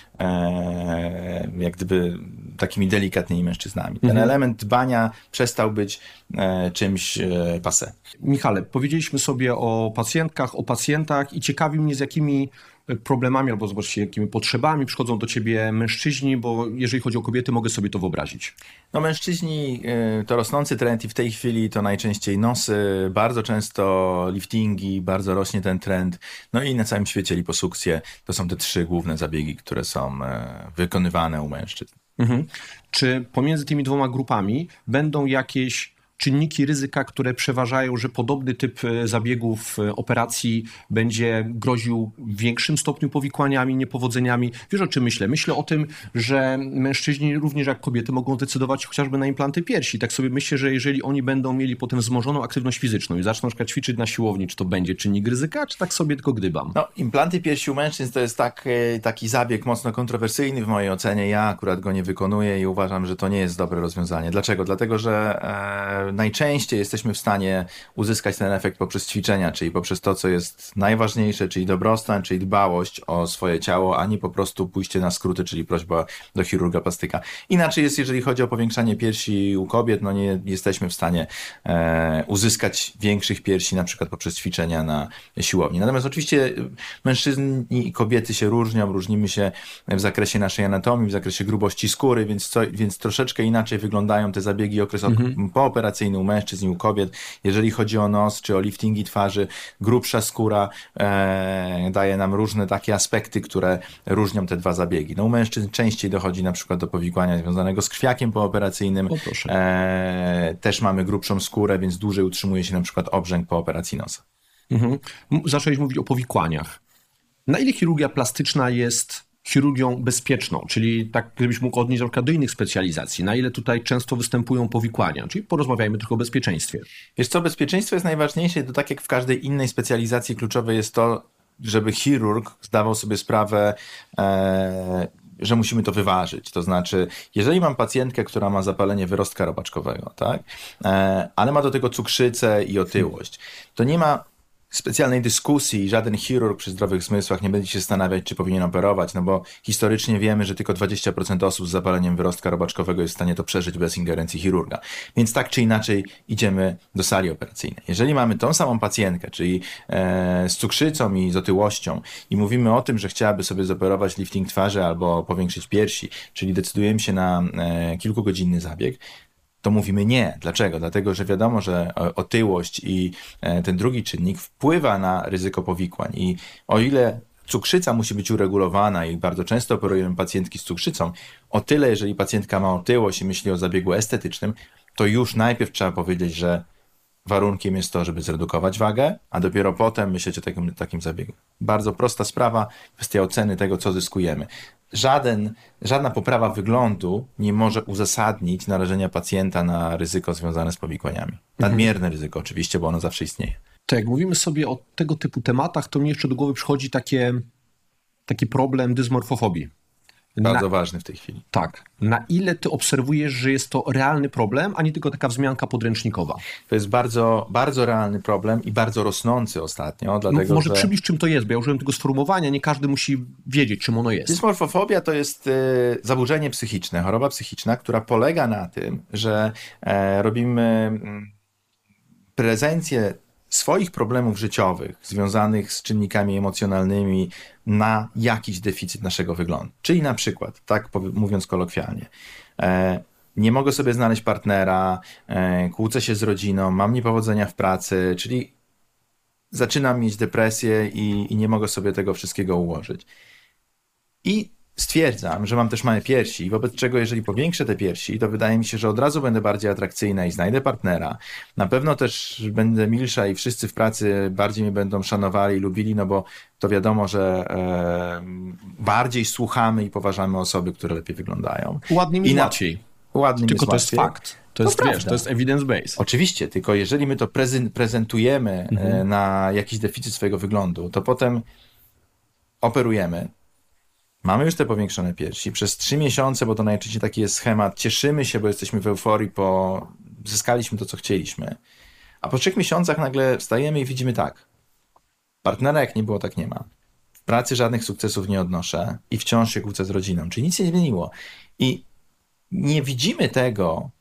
jak gdyby takimi delikatnymi mężczyznami. Ten element dbania przestał być czymś passé. Michale, powiedzieliśmy sobie o pacjentkach, o pacjentach i ciekawi mnie, z jakimi problemami albo zobaczcie, jakimi potrzebami przychodzą do ciebie mężczyźni, bo jeżeli chodzi o kobiety, mogę sobie to wyobrazić. No mężczyźni to rosnący trend i w tej chwili to najczęściej nosy, bardzo często liftingi, bardzo rośnie ten trend. No i na całym świecie liposukcje. To są te 3 główne zabiegi, które są wykonywane u mężczyzn. Czy pomiędzy tymi 2 grupami będą jakieś czynniki ryzyka, które przeważają, że podobny typ zabiegów, operacji będzie groził w większym stopniu powikłaniami, niepowodzeniami? Wiesz, o czym myślę? Myślę o tym, że mężczyźni również jak kobiety mogą decydować chociażby na implanty piersi. Tak sobie myślę, że jeżeli oni będą mieli potem wzmożoną aktywność fizyczną i zaczną na przykład ćwiczyć na siłowni, czy to będzie czynnik ryzyka, czy tak sobie tylko gdybam? No, implanty piersi u mężczyzn to jest taki zabieg mocno kontrowersyjny w mojej ocenie. Ja akurat go nie wykonuję i uważam, że to nie jest dobre rozwiązanie. Dlaczego? Dlatego, że najczęściej jesteśmy w stanie uzyskać ten efekt poprzez ćwiczenia, czyli poprzez to, co jest najważniejsze, czyli dobrostan, czyli dbałość o swoje ciało, a nie po prostu pójście na skróty, czyli prośba do chirurga plastyka. Inaczej jest, jeżeli chodzi o powiększanie piersi u kobiet, no nie jesteśmy w stanie uzyskać większych piersi, na przykład poprzez ćwiczenia na siłowni. Natomiast oczywiście mężczyźni i kobiety się różnimy się w zakresie naszej anatomii, w zakresie grubości skóry, więc troszeczkę inaczej wyglądają te zabiegi okres pooperacyjny u mężczyzn i u kobiet. Jeżeli chodzi o nos czy o liftingi twarzy, grubsza skóra daje nam różne takie aspekty, które różnią te 2 zabiegi. No, u mężczyzn częściej dochodzi na przykład do powikłania związanego z krwiakiem pooperacyjnym. Też mamy grubszą skórę, więc dłużej utrzymuje się na przykład obrzęk po operacji nosa. Zacząłeś mówić o powikłaniach. Na ile chirurgia plastyczna jest chirurgią bezpieczną, czyli tak gdybyś mógł odnieść na przykład do innych specjalizacji, na ile tutaj często występują powikłania, czyli porozmawiajmy tylko o bezpieczeństwie. Wiesz co, bezpieczeństwo jest najważniejsze, to tak jak w każdej innej specjalizacji kluczowe jest to, żeby chirurg zdawał sobie sprawę, że musimy to wyważyć. To znaczy, jeżeli mam pacjentkę, która ma zapalenie wyrostka robaczkowego, tak, ale ma do tego cukrzycę i otyłość, to nie ma specjalnej dyskusji i żaden chirurg przy zdrowych zmysłach nie będzie się zastanawiać, czy powinien operować, no bo historycznie wiemy, że tylko 20% osób z zapaleniem wyrostka robaczkowego jest w stanie to przeżyć bez ingerencji chirurga. Więc tak czy inaczej idziemy do sali operacyjnej. Jeżeli mamy tą samą pacjentkę, czyli z cukrzycą i z otyłością i mówimy o tym, że chciałaby sobie zoperować lifting twarzy albo powiększyć piersi, czyli decydujemy się na kilkugodzinny zabieg, to mówimy nie. Dlaczego? Dlatego, że wiadomo, że otyłość i ten drugi czynnik wpływa na ryzyko powikłań i o ile cukrzyca musi być uregulowana i bardzo często operujemy pacjentki z cukrzycą, o tyle jeżeli pacjentka ma otyłość i myśli o zabiegu estetycznym, to już najpierw trzeba powiedzieć, że warunkiem jest to, żeby zredukować wagę, a dopiero potem myśleć o takim zabiegu. Bardzo prosta sprawa, kwestia oceny tego, co zyskujemy. Żadna poprawa wyglądu nie może uzasadnić narażenia pacjenta na ryzyko związane z powikłaniami. Nadmierne ryzyko oczywiście, bo ono zawsze istnieje. To jak mówimy sobie o tego typu tematach, to mnie jeszcze do głowy przychodzi taki problem dysmorfofobii. Bardzo ważny w tej chwili. Tak. Na ile ty obserwujesz, że jest to realny problem, a nie tylko taka wzmianka podręcznikowa? To jest bardzo, bardzo realny problem i bardzo rosnący ostatnio, dlatego może przybliż, czym to jest, bo ja użyłem tego sformułowania, nie każdy musi wiedzieć, czym ono jest. Dysmorfofobia to jest zaburzenie psychiczne, choroba psychiczna, która polega na tym, że robimy prezencję swoich problemów życiowych związanych z czynnikami emocjonalnymi na jakiś deficyt naszego wyglądu. Czyli na przykład, tak mówiąc kolokwialnie, nie mogę sobie znaleźć partnera, kłócę się z rodziną, mam niepowodzenia w pracy, czyli zaczynam mieć depresję i nie mogę sobie tego wszystkiego ułożyć. I stwierdzam, że mam też małe piersi, wobec czego jeżeli powiększę te piersi, to wydaje mi się, że od razu będę bardziej atrakcyjna i znajdę partnera. Na pewno też będę milsza i wszyscy w pracy bardziej mnie będą szanowali i lubili, no bo to wiadomo, że bardziej słuchamy i poważamy osoby, które lepiej wyglądają. Ładnie mi łatwiej. Tylko to jest fakt. To jest evidence-based. Oczywiście, tylko jeżeli my to prezentujemy na jakiś deficyt swojego wyglądu, to potem operujemy. Mamy już te powiększone piersi. Przez 3 miesiące, bo to najczęściej taki jest schemat, cieszymy się, bo jesteśmy w euforii, bo zyskaliśmy to, co chcieliśmy. A po 3 miesiącach nagle wstajemy i widzimy tak. Partnera jak nie było, tak nie ma. W pracy żadnych sukcesów nie odnoszę i wciąż się kłócę z rodziną. Czyli nic się nie zmieniło. I nie widzimy tego,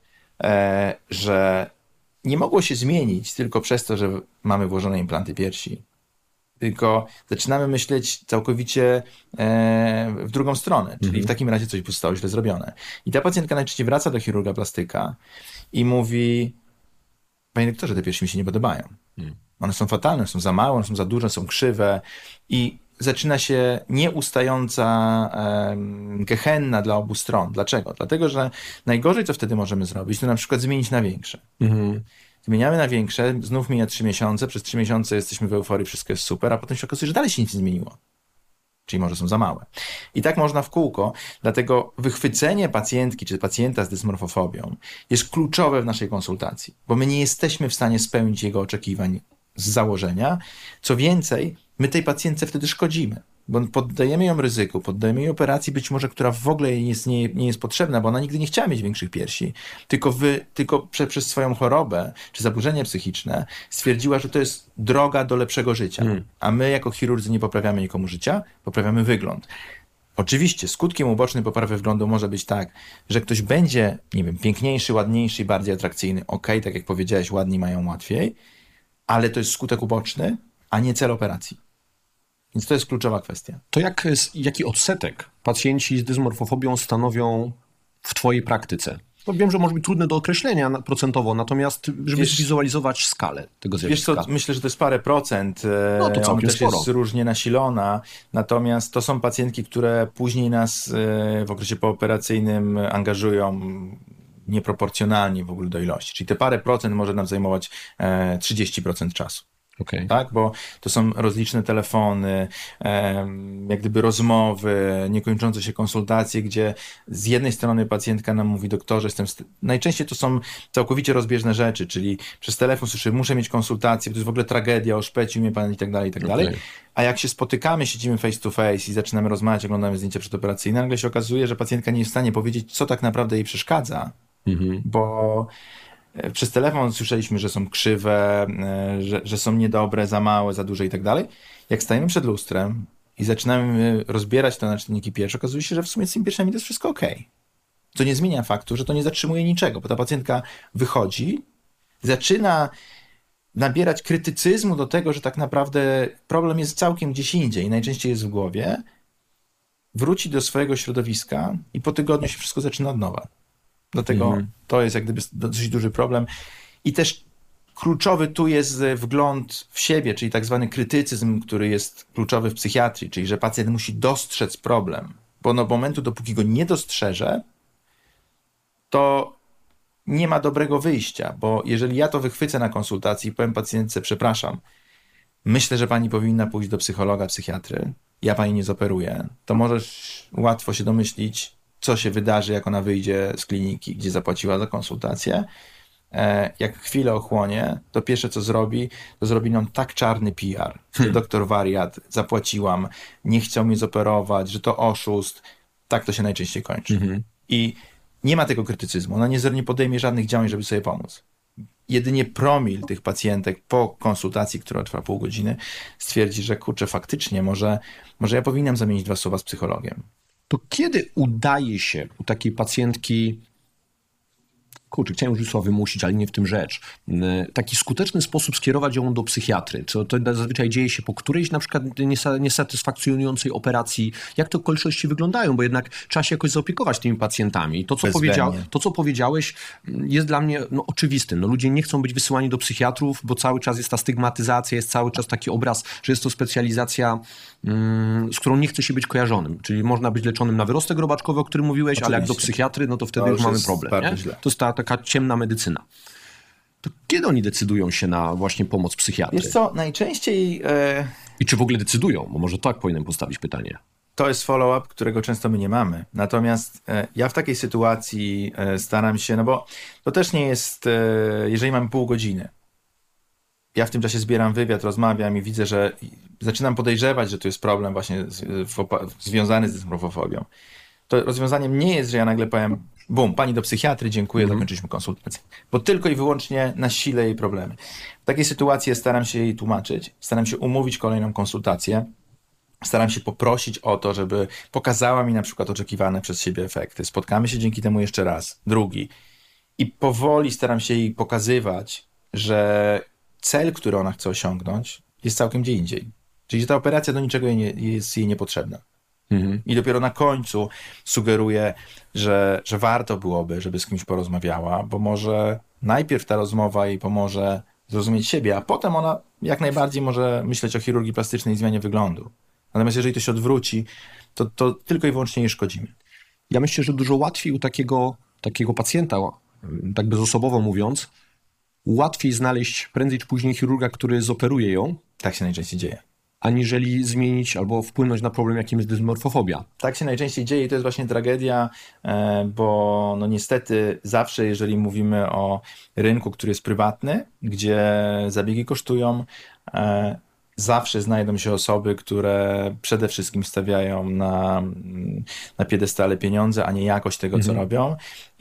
że nie mogło się zmienić tylko przez to, że mamy włożone implanty piersi. Tylko zaczynamy myśleć całkowicie w drugą stronę, czyli w takim razie coś zostało źle zrobione. I ta pacjentka najczęściej wraca do chirurga plastyka i mówi: panie doktorze, te piersi mi się nie podobają. One są fatalne, są za małe, one są za duże, są krzywe i zaczyna się nieustająca gehenna dla obu stron. Dlaczego? Dlatego, że najgorzej, co wtedy możemy zrobić, to na przykład zmienić na większe. Zmieniamy na większe, znów mija 3 miesiące, przez 3 miesiące jesteśmy w euforii, wszystko jest super, a potem się okazuje, że dalej się nic nie zmieniło. Czyli może są za małe. I tak można w kółko, dlatego wychwycenie pacjentki czy pacjenta z dysmorfofobią jest kluczowe w naszej konsultacji, bo my nie jesteśmy w stanie spełnić jego oczekiwań z założenia. Co więcej, my tej pacjentce wtedy szkodzimy, bo poddajemy ją ryzyku, poddajemy jej operacji być może, która w ogóle nie jest potrzebna, bo ona nigdy nie chciała mieć większych piersi, tylko przez swoją chorobę czy zaburzenie psychiczne stwierdziła, że to jest droga do lepszego życia. A my jako chirurdzy nie poprawiamy nikomu życia, poprawiamy wygląd. Oczywiście skutkiem ubocznym poprawy wyglądu może być tak, że ktoś będzie, nie wiem, piękniejszy, ładniejszy i bardziej atrakcyjny. Okej, tak jak powiedziałeś, ładni mają łatwiej, ale to jest skutek uboczny, a nie cel operacji. Więc to jest kluczowa kwestia. To jaki odsetek pacjenci z dysmorfofobią stanowią w twojej praktyce? No wiem, że może być trudne do określenia procentowo, natomiast żeby zwizualizować skalę tego zjawiska. Wiesz co, myślę, że to jest parę procent. No to całkiem też sporo. jest różnie nasilona, natomiast to są pacjentki, które później nas w okresie pooperacyjnym angażują nieproporcjonalnie w ogóle do ilości. Czyli te parę procent może nam zajmować 30% czasu. Okay. Tak? Bo to są rozliczne telefony, jak gdyby rozmowy, niekończące się konsultacje, gdzie z jednej strony pacjentka nam mówi, doktorze, najczęściej to są całkowicie rozbieżne rzeczy, czyli przez telefon słyszy, muszę mieć konsultację, to jest w ogóle tragedia, oszpecił mnie pan i tak dalej, i tak dalej. Okay. A jak się spotykamy, siedzimy face to face i zaczynamy rozmawiać, oglądamy zdjęcia przedoperacyjne, nagle się okazuje, że pacjentka nie jest w stanie powiedzieć, co tak naprawdę jej przeszkadza, bo przez telefon słyszeliśmy, że są krzywe, że są niedobre, za małe, za duże i tak dalej. Jak stajemy przed lustrem i zaczynamy rozbierać to na czynniki pierwsze, okazuje się, że w sumie z tymi piersiami to jest wszystko okej. To nie zmienia faktu, że to nie zatrzymuje niczego, bo ta pacjentka wychodzi, zaczyna nabierać krytycyzmu do tego, że tak naprawdę problem jest całkiem gdzieś indziej i najczęściej jest w głowie, wróci do swojego środowiska i po tygodniu się wszystko zaczyna od nowa. Dlatego to jest jak gdyby dosyć duży problem. I też kluczowy tu jest wgląd w siebie, czyli tak zwany krytycyzm, który jest kluczowy w psychiatrii, czyli że pacjent musi dostrzec problem, bo do momentu, dopóki go nie dostrzeże, to nie ma dobrego wyjścia, bo jeżeli ja to wychwycę na konsultacji i powiem pacjentce, przepraszam, myślę, że pani powinna pójść do psychologa, psychiatry, ja pani nie zoperuję, to możesz łatwo się domyślić, co się wydarzy, jak ona wyjdzie z kliniki, gdzie zapłaciła za konsultację. Jak chwilę ochłonie, to pierwsze co zrobi, to zrobi nam tak czarny PR, że doktor wariat, zapłaciłam, nie chciał mnie zoperować, że to oszust. Tak to się najczęściej kończy. I nie ma tego krytycyzmu. Ona nie podejmie żadnych działań, żeby sobie pomóc. Jedynie promil tych pacjentek po konsultacji, która trwa pół godziny, stwierdzi, że kurczę, faktycznie, może ja powinienem zamienić 2 słowa z psychologiem. To kiedy udaje się u takiej pacjentki, chciałem już słowa wymusić, ale nie w tym rzecz, taki skuteczny sposób skierować ją do psychiatry? Co to zazwyczaj dzieje się po którejś na przykład niesatysfakcjonującej operacji? Jak te okoliczności wyglądają? Bo jednak trzeba się jakoś zaopiekować tymi pacjentami. To, co powiedziałeś, jest dla mnie oczywiste. Ludzie nie chcą być wysyłani do psychiatrów, bo cały czas jest ta stygmatyzacja, jest cały czas taki obraz, że jest to specjalizacja, z którą nie chce się być kojarzonym. Czyli można być leczonym na wyrostek robaczkowy, o którym mówiłeś, oczywiście. Ale jak do psychiatry, to wtedy już mamy problem. Nie? To jest taka ciemna medycyna. To kiedy oni decydują się na właśnie pomoc psychiatry? Wiesz co, najczęściej... I czy w ogóle decydują? Bo może tak powinienem postawić pytanie. To jest follow-up, którego często my nie mamy. Natomiast ja w takiej sytuacji staram się, bo to też nie jest, jeżeli mamy pół godziny, ja w tym czasie zbieram wywiad, rozmawiam i widzę, że zaczynam podejrzewać, że to jest problem właśnie związany z dysmorfofobią. To rozwiązaniem nie jest, że ja nagle powiem, bum, pani do psychiatry, dziękuję, zakończyliśmy konsultację. Bo tylko i wyłącznie nasilę jej problemy. W takiej sytuacji staram się jej tłumaczyć, staram się umówić kolejną konsultację, staram się poprosić o to, żeby pokazała mi na przykład oczekiwane przez siebie efekty. Spotkamy się dzięki temu jeszcze raz, drugi. I powoli staram się jej pokazywać, że cel, który ona chce osiągnąć, jest całkiem gdzie indziej. Czyli ta operacja do niczego jest jej niepotrzebna. I dopiero na końcu sugeruję, że warto byłoby, żeby z kimś porozmawiała, bo może najpierw ta rozmowa jej pomoże zrozumieć siebie, a potem ona jak najbardziej może myśleć o chirurgii plastycznej i zmianie wyglądu. Natomiast jeżeli to się odwróci, to tylko i wyłącznie jej szkodzimy. Ja myślę, że dużo łatwiej u takiego pacjenta, tak bezosobowo mówiąc, łatwiej znaleźć prędzej czy później chirurga, który zoperuje ją. Tak się najczęściej dzieje. Aniżeli zmienić albo wpłynąć na problem, jakim jest dysmorfofobia. Tak się najczęściej dzieje i to jest właśnie tragedia, bo niestety zawsze, jeżeli mówimy o rynku, który jest prywatny, gdzie zabiegi kosztują, zawsze znajdą się osoby, które przede wszystkim stawiają na piedestale pieniądze, a nie jakość tego, co robią.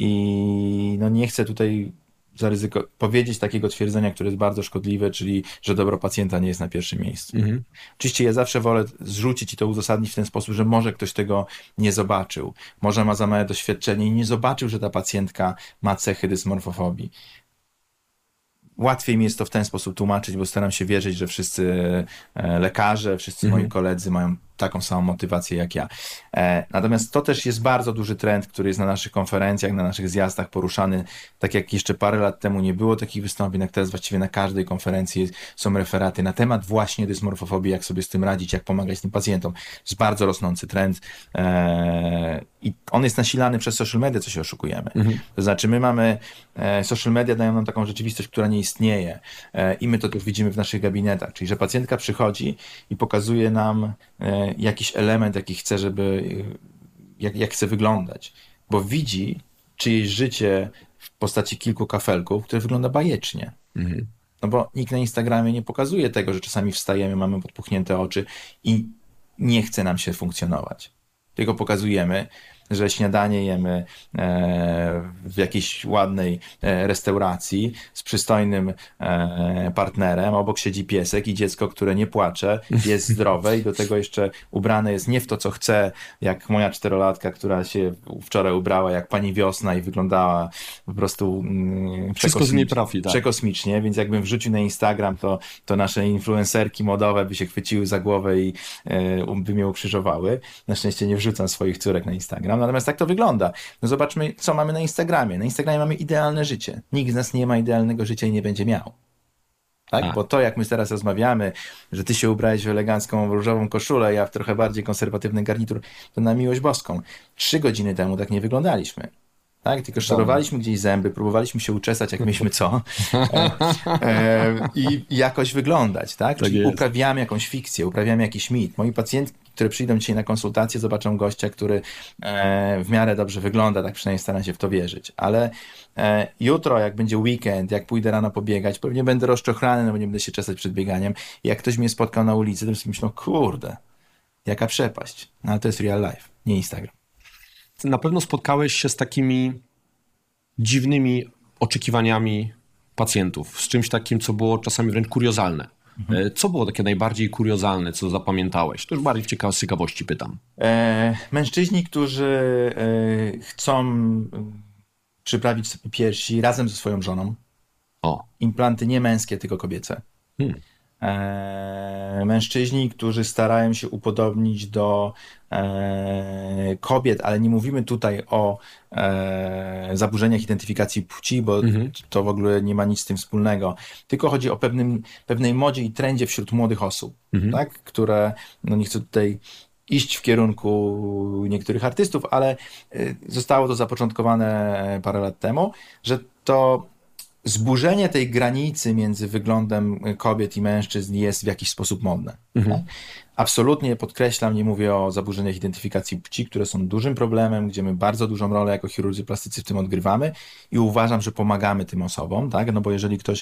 I nie chcę tutaj powiedzieć takiego twierdzenia, które jest bardzo szkodliwe, czyli że dobro pacjenta nie jest na pierwszym miejscu. Oczywiście ja zawsze wolę zrzucić i to uzasadnić w ten sposób, że może ktoś tego nie zobaczył, może ma za małe doświadczenie i nie zobaczył, że ta pacjentka ma cechy dysmorfofobii. Łatwiej mi jest to w ten sposób tłumaczyć, bo staram się wierzyć, że wszyscy lekarze, wszyscy moi koledzy mają taką samą motywację jak ja. Natomiast to też jest bardzo duży trend, który jest na naszych konferencjach, na naszych zjazdach poruszany. Tak jak jeszcze parę lat temu nie było takich wystąpień, jak teraz właściwie na każdej konferencji są referaty na temat właśnie dysmorfofobii, jak sobie z tym radzić, jak pomagać tym pacjentom. To jest bardzo rosnący trend i on jest nasilany przez social media, co się oszukujemy. To znaczy my mamy, social media dają nam taką rzeczywistość, która nie istnieje i my to też widzimy w naszych gabinetach, czyli że pacjentka przychodzi i pokazuje nam jakiś element, jaki chce, jak chce wyglądać, bo widzi czyjeś życie w postaci kilku kafelków, które wygląda bajecznie. No bo nikt na Instagramie nie pokazuje tego, że czasami wstajemy, mamy podpuchnięte oczy i nie chce nam się funkcjonować. Tylko pokazujemy, że śniadanie jemy w jakiejś ładnej restauracji z przystojnym partnerem, obok siedzi piesek i dziecko, które nie płacze, jest zdrowe i do tego jeszcze ubrane jest nie w to, co chce, jak moja 4-latka, która się wczoraj ubrała jak pani Wiosna i wyglądała po prostu wszystko z niej trafi, tak. Przekosmicznie, więc jakbym wrzucił na Instagram, to nasze influencerki modowe by się chwyciły za głowę i by mnie ukrzyżowały. Na szczęście nie wrzucam swoich córek na Instagram. Natomiast tak to wygląda. No zobaczmy, co mamy na Instagramie. Na Instagramie mamy idealne życie. Nikt z nas nie ma idealnego życia i nie będzie miał. Tak? Bo to, jak my teraz rozmawiamy, że ty się ubrałeś w elegancką różową koszulę, ja w trochę bardziej konserwatywny garnitur, to na miłość boską. 3 godziny temu tak nie wyglądaliśmy. Tak? Tylko szorowaliśmy gdzieś zęby, próbowaliśmy się uczesać, jak myśmy co, i jakoś wyglądać. Tak? Czyli uprawiamy jakąś fikcję, uprawiamy jakiś mit. Moi pacjentki, które przyjdą dzisiaj na konsultację, zobaczą gościa, który w miarę dobrze wygląda, tak przynajmniej staram się w to wierzyć. Ale jutro, jak będzie weekend, jak pójdę rano pobiegać, pewnie będę rozczochrany, no bo nie będę się czesać przed bieganiem. I jak ktoś mnie spotkał na ulicy, to sobie myślą, kurde, jaka przepaść. No ale to jest real life, nie Instagram. Na pewno spotkałeś się z takimi dziwnymi oczekiwaniami pacjentów, z czymś takim, co było czasami wręcz kuriozalne. Co było takie najbardziej kuriozalne, co zapamiętałeś? To już bardziej z ciekawości pytam. Mężczyźni, którzy chcą przyprawić sobie piersi razem ze swoją żoną. Implanty nie męskie, tylko kobiece. Mężczyźni, którzy starają się upodobnić do kobiet, ale nie mówimy tutaj o zaburzeniach identyfikacji płci, bo to w ogóle nie ma nic z tym wspólnego, tylko chodzi o pewnej modzie i trendzie wśród młodych osób, tak? Które, no nie chcę tutaj iść w kierunku niektórych artystów, ale zostało to zapoczątkowane parę lat temu, że to zburzenie tej granicy między wyglądem kobiet i mężczyzn jest w jakiś sposób modne. Tak? Absolutnie podkreślam, nie mówię o zaburzeniach identyfikacji płci, które są dużym problemem, gdzie my bardzo dużą rolę jako chirurdzy plastycy w tym odgrywamy i uważam, że pomagamy tym osobom, tak? No bo jeżeli ktoś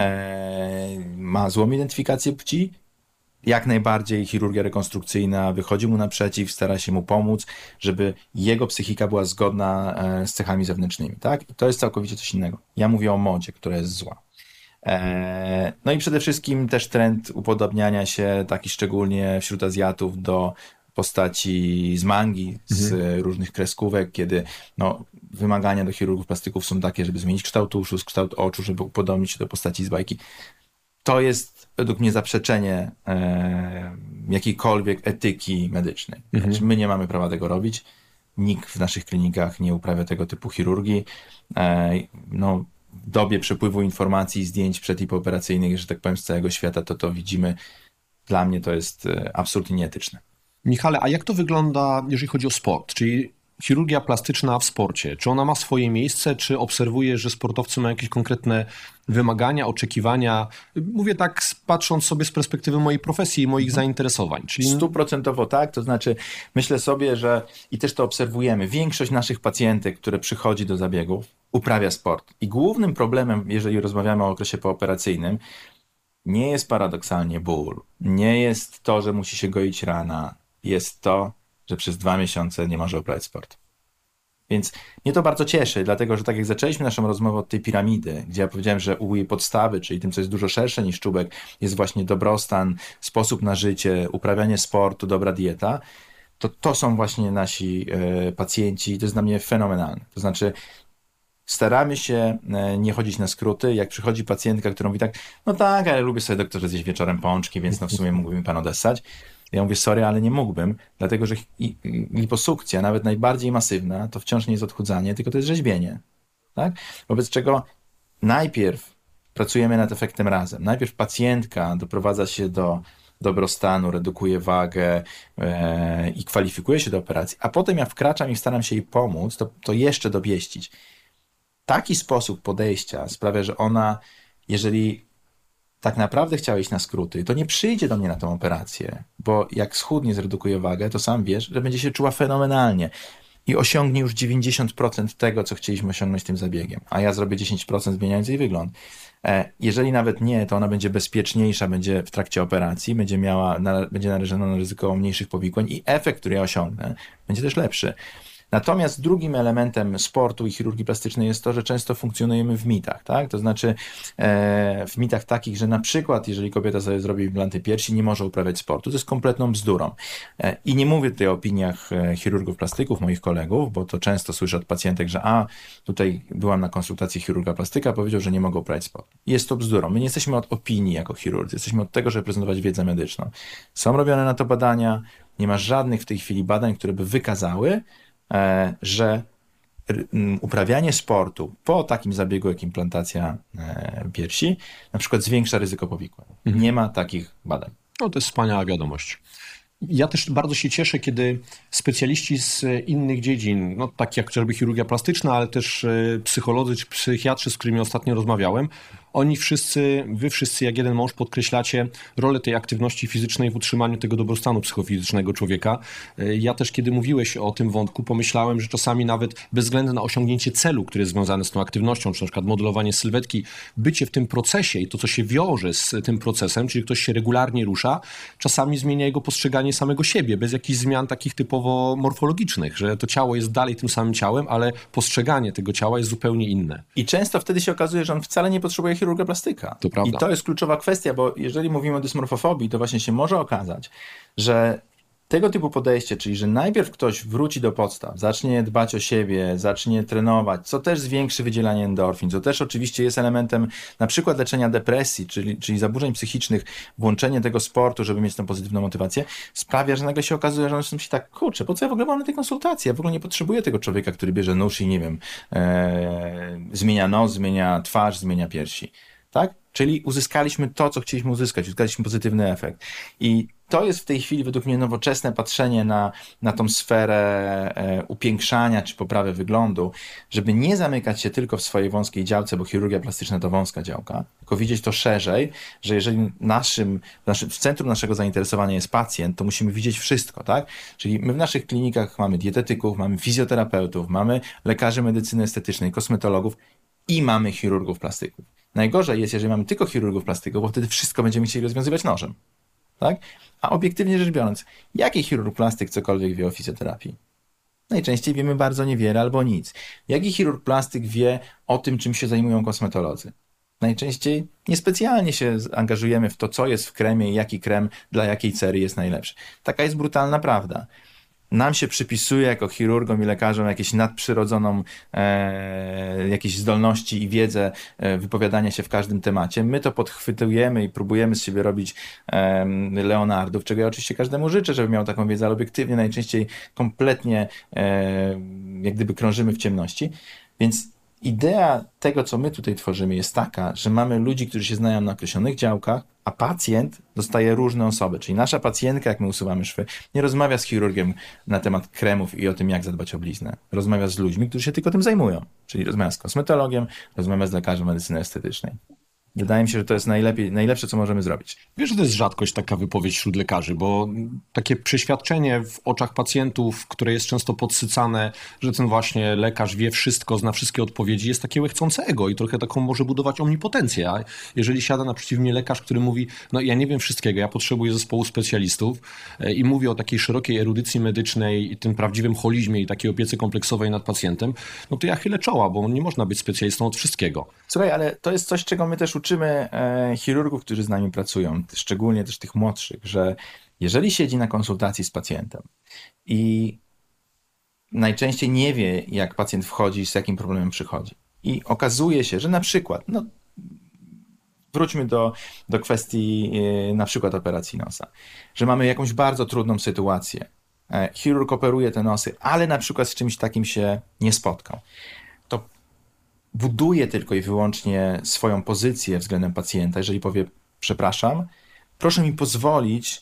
ma złą identyfikację płci, jak najbardziej chirurgia rekonstrukcyjna wychodzi mu naprzeciw, stara się mu pomóc, żeby jego psychika była zgodna z cechami zewnętrznymi, tak? I to jest całkowicie coś innego. Ja mówię o modzie, która jest zła. No i przede wszystkim też trend upodobniania się, taki szczególnie wśród Azjatów, do postaci z mangi, z różnych kreskówek, kiedy no, wymagania do chirurgów plastyków są takie, żeby zmienić kształt uszu, kształt oczu, żeby upodobnić się do postaci z bajki. To jest według mnie zaprzeczenie jakiejkolwiek etyki medycznej. Znaczy, my nie mamy prawa tego robić. Nikt w naszych klinikach nie uprawia tego typu chirurgii. No, w dobie przepływu informacji, zdjęć przed- i pooperacyjnych, że tak powiem, z całego świata, to widzimy. Dla mnie to jest absolutnie nieetyczne. Michale, a jak to wygląda, jeżeli chodzi o sport? Czyli chirurgia plastyczna w sporcie. Czy ona ma swoje miejsce, czy obserwujesz, że sportowcy mają jakieś konkretne wymagania, oczekiwania? Mówię tak, patrząc sobie z perspektywy mojej profesji i moich zainteresowań. Czyli 100% tak, to znaczy myślę sobie, że i też to obserwujemy, większość naszych pacjentek, które przychodzi do zabiegów, uprawia sport. I głównym problemem, jeżeli rozmawiamy o okresie pooperacyjnym, nie jest paradoksalnie ból, nie jest to, że musi się goić rana, jest to, że przez 2 miesiące nie może uprawiać sportu. Więc mnie to bardzo cieszy, dlatego że tak jak zaczęliśmy naszą rozmowę od tej piramidy, gdzie ja powiedziałem, że u jej podstawy, czyli tym, co jest dużo szersze niż czubek, jest właśnie dobrostan, sposób na życie, uprawianie sportu, dobra dieta, to są właśnie nasi pacjenci i to jest dla mnie fenomenalne. To znaczy staramy się nie chodzić na skróty. Jak przychodzi pacjentka, która mówi tak, no tak, ale lubię sobie doktorze zjeść wieczorem pączki, więc no w sumie mógłby mi pan odessać. Ja mówię, sorry, ale nie mógłbym, dlatego że liposukcja, nawet najbardziej masywna, to wciąż nie jest odchudzanie, tylko to jest rzeźbienie. Tak? Wobec czego najpierw pracujemy nad efektem razem. Najpierw pacjentka doprowadza się do dobrostanu, redukuje wagę i kwalifikuje się do operacji, a potem ja wkraczam i staram się jej pomóc, to jeszcze dopieścić. Taki sposób podejścia sprawia, że ona, jeżeli tak naprawdę chciała iść na skróty, to nie przyjdzie do mnie na tę operację, bo jak schudnie, zredukuje wagę, to sam wiesz, że będzie się czuła fenomenalnie i osiągnie już 90% tego, co chcieliśmy osiągnąć tym zabiegiem, a ja zrobię 10% zmieniając jej wygląd. Jeżeli nawet nie, to ona będzie bezpieczniejsza, będzie w trakcie operacji, będzie narażona na ryzyko mniejszych powikłań i efekt, który ja osiągnę, będzie też lepszy. Natomiast drugim elementem sportu i chirurgii plastycznej jest to, że często funkcjonujemy w mitach, tak? To znaczy w mitach takich, że na przykład jeżeli kobieta sobie zrobi implanty piersi, nie może uprawiać sportu. To jest kompletną bzdurą. I nie mówię tutaj o opiniach chirurgów plastyków, moich kolegów, bo to często słyszę od pacjentek, że tutaj byłam na konsultacji chirurga plastyka, powiedział, że nie mogę uprawiać sportu. Jest to bzdurą. My nie jesteśmy od opinii jako chirurdzy, jesteśmy od tego, żeby prezentować wiedzę medyczną. Są robione na to badania, nie ma żadnych w tej chwili badań, które by wykazały, że uprawianie sportu po takim zabiegu jak implantacja piersi na przykład zwiększa ryzyko powikłań. Nie ma takich badań. No to jest wspaniała wiadomość. Ja też bardzo się cieszę, kiedy specjaliści z innych dziedzin, no tak jak chociażby chirurgia plastyczna, ale też psycholodzy czy psychiatrzy, z którymi ostatnio rozmawiałem, wy wszyscy jak jeden mąż podkreślacie rolę tej aktywności fizycznej w utrzymaniu tego dobrostanu psychofizycznego człowieka. Ja też, kiedy mówiłeś o tym wątku, pomyślałem, że czasami nawet bez względu na osiągnięcie celu, który jest związany z tą aktywnością, czy na przykład modelowanie sylwetki, bycie w tym procesie i to, co się wiąże z tym procesem, czyli ktoś się regularnie rusza, czasami zmienia jego postrzeganie samego siebie, bez jakichś zmian takich typowo morfologicznych, że to ciało jest dalej tym samym ciałem, ale postrzeganie tego ciała jest zupełnie inne. I często wtedy się okazuje, że on wcale nie potrzebuje chirurga plastyka. To prawda. I to jest kluczowa kwestia, bo jeżeli mówimy o dysmorfofobii, to właśnie się może okazać, że tego typu podejście, czyli że najpierw ktoś wróci do podstaw, zacznie dbać o siebie, zacznie trenować, co też zwiększy wydzielanie endorfin, co też oczywiście jest elementem na przykład leczenia depresji, czyli zaburzeń psychicznych, włączenie tego sportu, żeby mieć tę pozytywną motywację, sprawia, że nagle się okazuje, że on się tak, kurczę, po co ja w ogóle mam na tej konsultacji? Ja w ogóle nie potrzebuję tego człowieka, który bierze nóż i nie wiem, zmienia nos, zmienia twarz, zmienia piersi. Tak? Czyli uzyskaliśmy to, co chcieliśmy uzyskać, uzyskaliśmy pozytywny efekt. I to jest w tej chwili według mnie nowoczesne patrzenie na tą sferę upiększania czy poprawy wyglądu, żeby nie zamykać się tylko w swojej wąskiej działce, bo chirurgia plastyczna to wąska działka, tylko widzieć to szerzej, że jeżeli w centrum naszego zainteresowania jest pacjent, to musimy widzieć wszystko, tak? Czyli my w naszych klinikach mamy dietetyków, mamy fizjoterapeutów, mamy lekarzy medycyny estetycznej, kosmetologów i mamy chirurgów plastyków. Najgorzej jest, jeżeli mamy tylko chirurgów plastyków, bo wtedy wszystko będziemy chcieli rozwiązywać nożem. Tak? A obiektywnie rzecz biorąc, jaki chirurg plastyk cokolwiek wie o fizjoterapii? Najczęściej wiemy bardzo niewiele albo nic. Jaki chirurg plastyk wie o tym, czym się zajmują kosmetolodzy? Najczęściej niespecjalnie się angażujemy w to, co jest w kremie i jaki krem dla jakiej cery jest najlepszy. Taka jest brutalna prawda. Nam się przypisuje jako chirurgom i lekarzom jakieś nadprzyrodzoną jakieś zdolności i wiedzę wypowiadania się w każdym temacie. My to podchwytujemy i próbujemy z siebie robić Leonardów, czego ja oczywiście każdemu życzę, żeby miał taką wiedzę, ale obiektywnie najczęściej kompletnie jak gdyby krążymy w ciemności. Więc idea tego, co my tutaj tworzymy, jest taka, że mamy ludzi, którzy się znają na określonych działkach, a pacjent dostaje różne osoby. Czyli nasza pacjentka, jak my usuwamy szwy, nie rozmawia z chirurgiem na temat kremów i o tym, jak zadbać o bliznę. Rozmawia z ludźmi, którzy się tylko tym zajmują. Czyli rozmawia z kosmetologiem, rozmawia z lekarzem medycyny estetycznej. Wydaje mi się, że to jest najlepsze, co możemy zrobić. Wiesz, że to jest rzadkość taka wypowiedź wśród lekarzy, bo takie przeświadczenie w oczach pacjentów, które jest często podsycane, że ten właśnie lekarz wie wszystko, zna wszystkie odpowiedzi, jest takie łechcące ego i trochę taką może budować omnipotencję. A jeżeli siada naprzeciw mnie lekarz, który mówi, no ja nie wiem wszystkiego, ja potrzebuję zespołu specjalistów i mówi o takiej szerokiej erudycji medycznej i tym prawdziwym holizmie i takiej opiece kompleksowej nad pacjentem, no to ja chylę czoła, bo nie można być specjalistą od wszystkiego. Słuchaj, ale to jest coś, czego my też uczymy chirurgów, którzy z nami pracują, szczególnie też tych młodszych, że jeżeli siedzi na konsultacji z pacjentem i najczęściej nie wie, jak pacjent wchodzi, z jakim problemem przychodzi i okazuje się, że na przykład wróćmy do kwestii na przykład operacji nosa, że mamy jakąś bardzo trudną sytuację. Chirurg operuje te nosy, ale na przykład z czymś takim się nie spotkał. To buduje tylko i wyłącznie swoją pozycję względem pacjenta, jeżeli powie, przepraszam, proszę mi pozwolić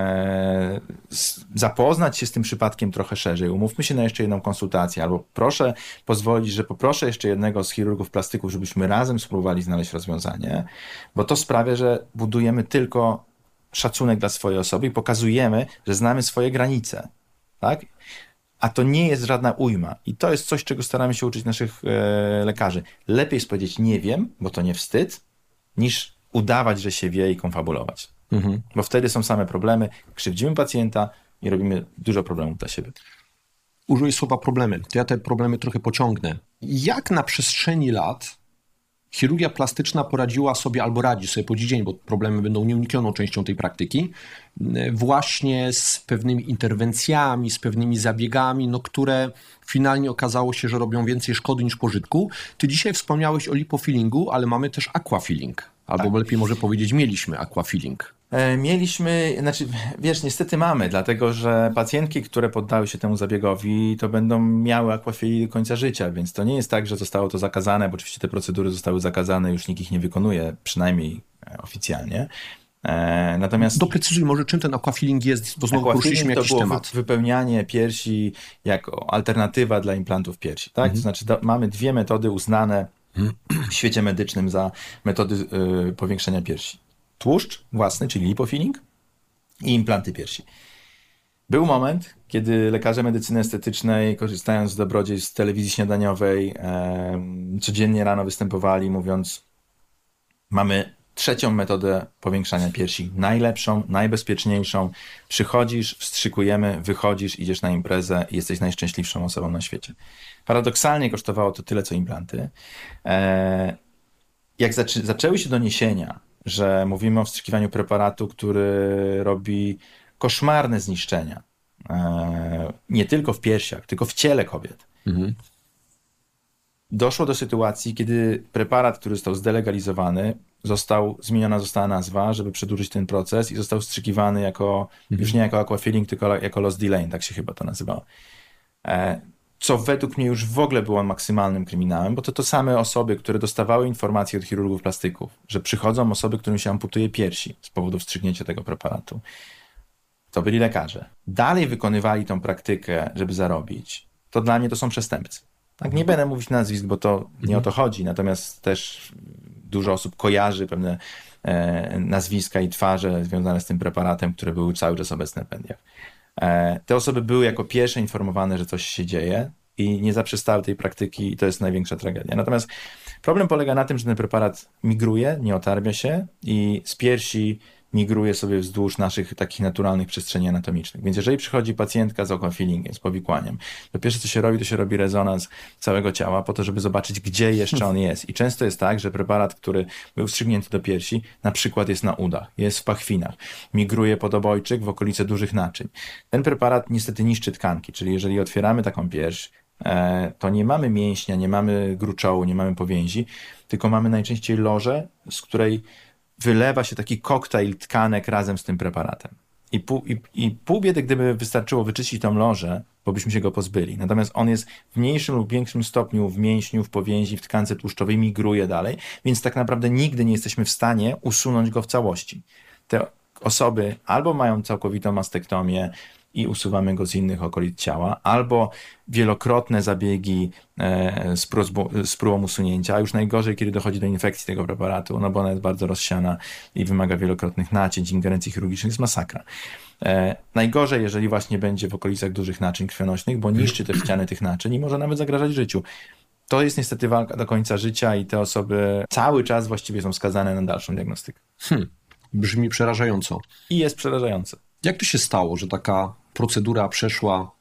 zapoznać się z tym przypadkiem trochę szerzej, umówmy się na jeszcze jedną konsultację, albo proszę pozwolić, że poproszę jeszcze jednego z chirurgów plastyków, żebyśmy razem spróbowali znaleźć rozwiązanie, bo to sprawia, że budujemy tylko szacunek dla swojej osoby i pokazujemy, że znamy swoje granice, tak? A to nie jest żadna ujma. I to jest coś, czego staramy się uczyć naszych lekarzy. Lepiej jest powiedzieć nie wiem, bo to nie wstyd, niż udawać, że się wie i konfabulować. Bo wtedy są same problemy, krzywdzimy pacjenta i robimy dużo problemów dla siebie. Użyłeś słowa problemy. To ja te problemy trochę pociągnę. Jak na przestrzeni lat chirurgia plastyczna poradziła sobie albo radzi sobie po dziś dzień, bo problemy będą nieuniknioną częścią tej praktyki, właśnie z pewnymi interwencjami, z pewnymi zabiegami, które finalnie okazało się, że robią więcej szkody niż pożytku. Ty dzisiaj wspomniałeś o lipofillingu, ale mamy też aquafilling. Albo lepiej może powiedzieć, mieliśmy aquafilling. Mieliśmy, znaczy wiesz, niestety mamy, dlatego że pacjentki, które poddały się temu zabiegowi, to będą miały aquafilling do końca życia, więc to nie jest tak, że zostało to zakazane, bo oczywiście te procedury zostały zakazane, już nikt ich nie wykonuje, przynajmniej oficjalnie. Natomiast doprecyzuj może, czym ten aquafilling jest, bo znowu poruszyliśmy jakiś temat. To było wypełnianie piersi jako alternatywa dla implantów piersi, tak? To znaczy mamy dwie metody uznane w świecie medycznym za metody powiększenia piersi. Tłuszcz własny, czyli lipofilling i implanty piersi. Był moment, kiedy lekarze medycyny estetycznej, korzystając z dobrodziejstw telewizji śniadaniowej, codziennie rano występowali, mówiąc, mamy trzecią metodę powiększania piersi, najlepszą, najbezpieczniejszą. Przychodzisz, wstrzykujemy, wychodzisz, idziesz na imprezę i jesteś najszczęśliwszą osobą na świecie. Paradoksalnie kosztowało to tyle, co implanty. Jak zaczęły się doniesienia, że mówimy o wstrzykiwaniu preparatu, który robi koszmarne zniszczenia, nie tylko w piersiach, tylko w ciele kobiet. Doszło do sytuacji, kiedy preparat, który został zdelegalizowany, zmieniona została nazwa, żeby przedłużyć ten proces i został wstrzykiwany już nie jako aquafilling, tylko jako loss delay, tak się chyba to nazywało. Co według mnie już w ogóle było maksymalnym kryminałem, bo to same osoby, które dostawały informacje od chirurgów plastyków, że przychodzą osoby, którym się amputuje piersi z powodu wstrzyknięcia tego preparatu. To byli lekarze. Dalej wykonywali tą praktykę, żeby zarobić. To dla mnie to są przestępcy. Tak, nie będę mówić nazwisk, bo to nie o to chodzi, natomiast też dużo osób kojarzy pewne nazwiska i twarze związane z tym preparatem, które były cały czas obecne w mediach. Te osoby były jako pierwsze informowane, że coś się dzieje i nie zaprzestały tej praktyki i to jest największa tragedia. Natomiast problem polega na tym, że ten preparat migruje, nie otarbia się i z piersi migruje sobie wzdłuż naszych takich naturalnych przestrzeni anatomicznych. Więc jeżeli przychodzi pacjentka z aquafillingiem, z powikłaniem, to pierwsze co się robi rezonans całego ciała po to, żeby zobaczyć, gdzie jeszcze on jest. I często jest tak, że preparat, który był wstrzyknięty do piersi, na przykład jest na udach, jest w pachwinach, migruje pod obojczyk w okolice dużych naczyń. Ten preparat niestety niszczy tkanki, czyli jeżeli otwieramy taką pierś, to nie mamy mięśnia, nie mamy gruczołu, nie mamy powięzi, tylko mamy najczęściej lożę, z której wylewa się taki koktajl tkanek razem z tym preparatem. I pół biedy, gdyby wystarczyło wyczyścić tą lożę, bo byśmy się go pozbyli. Natomiast on jest w mniejszym lub większym stopniu w mięśniu, w powięzi, w tkance tłuszczowej, migruje dalej, więc tak naprawdę nigdy nie jesteśmy w stanie usunąć go w całości. Te osoby albo mają całkowitą mastektomię i usuwamy go z innych okolic ciała, albo wielokrotne zabiegi z próbą usunięcia, a już najgorzej, kiedy dochodzi do infekcji tego preparatu, no bo ona jest bardzo rozsiana i wymaga wielokrotnych nacięć, ingerencji chirurgicznych, jest masakra. Najgorzej, jeżeli właśnie będzie w okolicach dużych naczyń krwionośnych, bo niszczy te ściany tych naczyń i może nawet zagrażać życiu. To jest niestety walka do końca życia i te osoby cały czas właściwie są skazane na dalszą diagnostykę. Brzmi przerażająco. I jest przerażające. Jak to się stało, że taka procedura przeszła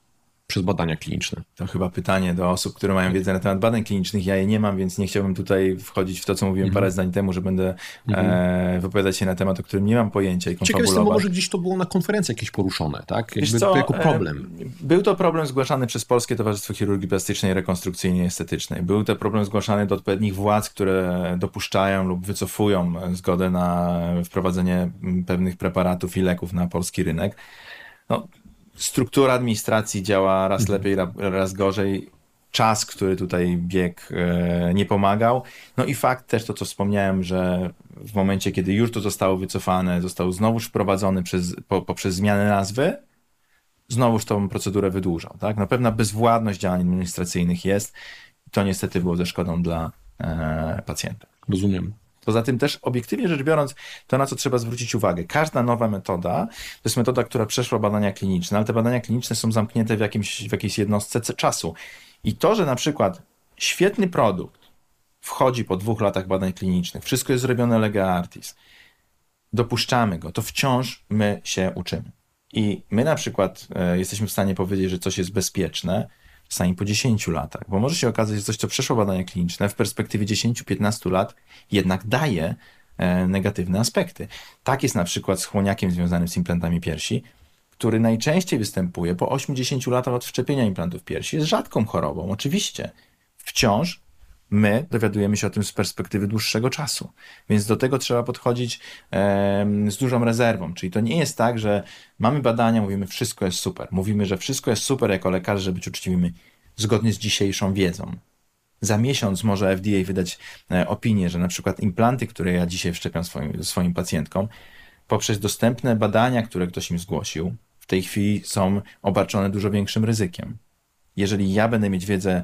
przez badania kliniczne? To chyba pytanie do osób, które mają wiedzę na temat badań klinicznych. Ja jej nie mam, więc nie chciałbym tutaj wchodzić w to, co mówiłem parę zdań temu, że będę wypowiadać się na temat, o którym nie mam pojęcia i konfabulować. Ciekawe jestem, bo może gdzieś to było na konferencji jakieś poruszone, tak? Jakby co, jako problem. Był to problem zgłaszany przez Polskie Towarzystwo Chirurgii Plastycznej, Rekonstrukcyjnej i Estetycznej. Był to problem zgłaszany do odpowiednich władz, które dopuszczają lub wycofują zgodę na wprowadzenie pewnych preparatów i leków na polski rynek. No, struktura administracji działa raz lepiej, raz gorzej. Czas, który tutaj biegł, nie pomagał. No i fakt też to, co wspomniałem, że w momencie, kiedy już to zostało wycofane, został znowuż wprowadzony poprzez zmianę nazwy, znowuż tą procedurę wydłużał. Tak? No, pewna bezwładność działań administracyjnych jest. To niestety było ze szkodą dla pacjenta. Rozumiem. Poza tym też obiektywnie rzecz biorąc, to na co trzeba zwrócić uwagę. Każda nowa metoda to jest metoda, która przeszła badania kliniczne, ale te badania kliniczne są zamknięte w jakiejś jednostce czasu. I to, że na przykład świetny produkt wchodzi po 2 latach badań klinicznych, wszystko jest zrobione lege artis, dopuszczamy go, to wciąż my się uczymy. I my na przykład jesteśmy w stanie powiedzieć, że coś jest bezpieczne czasami po 10 latach, bo może się okazać, że coś, co przeszło badania kliniczne, w perspektywie 10-15 lat jednak daje negatywne aspekty. Tak jest na przykład z chłoniakiem związanym z implantami piersi, który najczęściej występuje po 8-10 latach od wszczepienia implantów piersi. Jest rzadką chorobą, oczywiście. Wciąż my dowiadujemy się o tym z perspektywy dłuższego czasu. Więc do tego trzeba podchodzić z dużą rezerwą. Czyli to nie jest tak, że mamy badania, mówimy wszystko jest super. Mówimy, że wszystko jest super jako lekarze, żeby być uczciwymi, zgodnie z dzisiejszą wiedzą. Za miesiąc może FDA wydać opinię, że na przykład implanty, które ja dzisiaj wszczepiam swoim pacjentkom, poprzez dostępne badania, które ktoś im zgłosił, w tej chwili są obarczone dużo większym ryzykiem. Jeżeli ja będę mieć wiedzę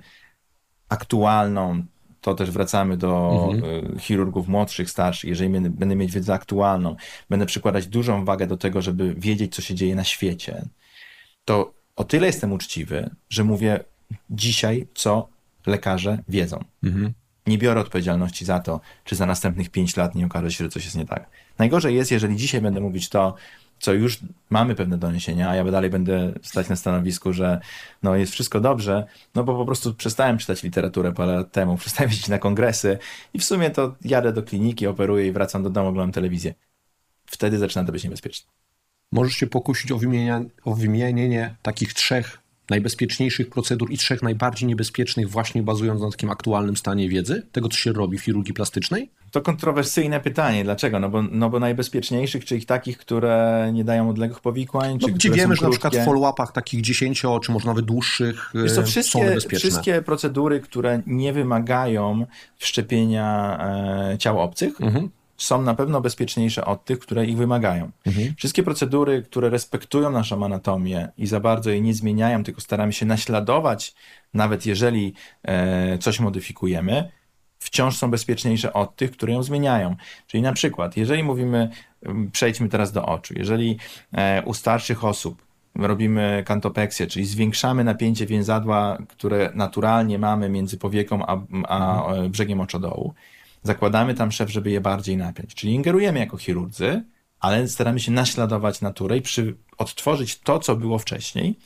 aktualną, to też wracamy do chirurgów młodszych, starszych. Jeżeli będę mieć wiedzę aktualną, będę przykładać dużą wagę do tego, żeby wiedzieć, co się dzieje na świecie, to o tyle jestem uczciwy, że mówię dzisiaj, co lekarze wiedzą. Nie biorę odpowiedzialności za to, czy za następnych 5 lat nie okaże się, że coś jest nie tak. Najgorzej jest, jeżeli dzisiaj będę mówić to, co już mamy pewne doniesienia, a ja dalej będę stać na stanowisku, że no jest wszystko dobrze, no bo po prostu przestałem czytać literaturę parę lat temu, przestałem jeździć na kongresy i w sumie to jadę do kliniki, operuję i wracam do domu, oglądam telewizję. Wtedy zaczyna to być niebezpieczne. Możesz się pokusić o wymienienie takich 3 najbezpieczniejszych procedur i 3 najbardziej niebezpiecznych, właśnie bazując na takim aktualnym stanie wiedzy, tego, co się robi w chirurgii plastycznej? To kontrowersyjne pytanie. Dlaczego? No bo najbezpieczniejszych, czyli takich, które nie dają odległych powikłań, czy gdzie które wiemy, są że na przykład w krótkie. follow-upach takich 10, czy może nawet dłuższych są niebezpieczne. Wszystkie procedury, które nie wymagają wszczepienia ciał obcych, są na pewno bezpieczniejsze od tych, które ich wymagają. Wszystkie procedury, które respektują naszą anatomię i za bardzo jej nie zmieniają, tylko staramy się naśladować, nawet jeżeli coś modyfikujemy, wciąż są bezpieczniejsze od tych, które ją zmieniają. Czyli na przykład, jeżeli mówimy, przejdźmy teraz do oczu, jeżeli u starszych osób robimy kantopeksję, czyli zwiększamy napięcie więzadła, które naturalnie mamy między powieką a brzegiem oczodołu, zakładamy tam szef, żeby je bardziej napiąć. Czyli ingerujemy jako chirurdzy, ale staramy się naśladować naturę i odtworzyć to, co było wcześniej.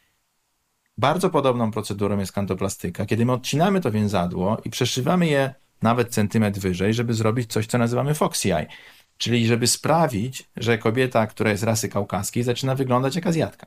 Bardzo podobną procedurą jest kantoplastyka, kiedy my odcinamy to więzadło i przeszywamy je nawet centymetr wyżej, żeby zrobić coś, co nazywamy foxy eye. Czyli żeby sprawić, że kobieta, która jest rasy kaukaskiej, zaczyna wyglądać jak Azjatka.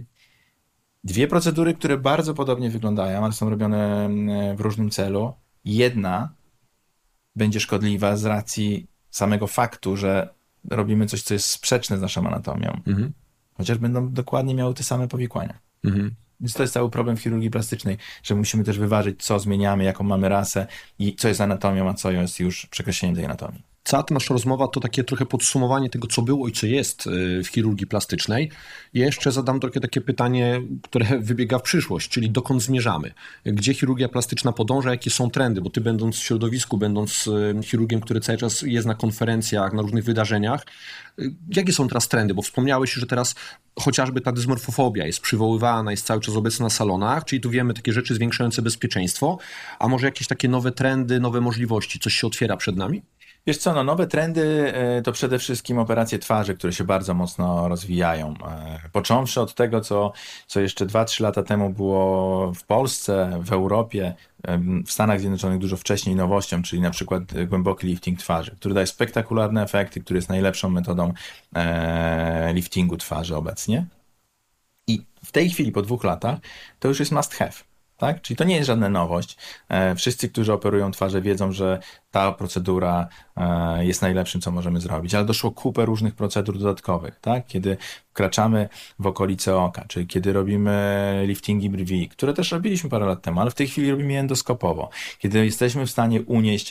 2 procedury, które bardzo podobnie wyglądają, ale są robione w różnym celu. Jedna będzie szkodliwa z racji samego faktu, że robimy coś, co jest sprzeczne z naszą anatomią. Chociaż będą dokładnie miały te same powikłania. Więc to jest cały problem w chirurgii plastycznej, że musimy też wyważyć, co zmieniamy, jaką mamy rasę i co jest anatomią, a co jest już przekreśleniem tej anatomii. Cała ta nasza rozmowa to takie trochę podsumowanie tego, co było i co jest w chirurgii plastycznej. I jeszcze zadam trochę takie pytanie, które wybiega w przyszłość, czyli dokąd zmierzamy? Gdzie chirurgia plastyczna podąża? Jakie są trendy? Bo ty będąc w środowisku, będąc chirurgiem, który cały czas jest na konferencjach, na różnych wydarzeniach, Jakie są teraz trendy? Bo wspomniałeś, że teraz chociażby ta dysmorfofobia jest przywoływana, jest cały czas obecna na salonach, czyli tu wiemy takie rzeczy zwiększające bezpieczeństwo, a może jakieś takie nowe trendy, nowe możliwości, coś się otwiera przed nami? Wiesz co, no nowe trendy to przede wszystkim operacje twarzy, które się bardzo mocno rozwijają. Począwszy od tego, co jeszcze 2-3 lata temu było w Polsce, w Europie, w Stanach Zjednoczonych dużo wcześniej nowością, czyli na przykład głęboki lifting twarzy, który daje spektakularne efekty, który jest najlepszą metodą liftingu twarzy obecnie. I w tej chwili, po 2 latach, to już jest must have. Tak? Czyli to nie jest żadna nowość. Wszyscy, którzy operują twarze, wiedzą, że ta procedura jest najlepszym, co możemy zrobić, ale doszło kupę różnych procedur dodatkowych, tak? Kiedy wkraczamy w okolice oka, czyli kiedy robimy liftingi brwi, które też robiliśmy parę lat temu, ale w tej chwili robimy je endoskopowo. Kiedy jesteśmy w stanie unieść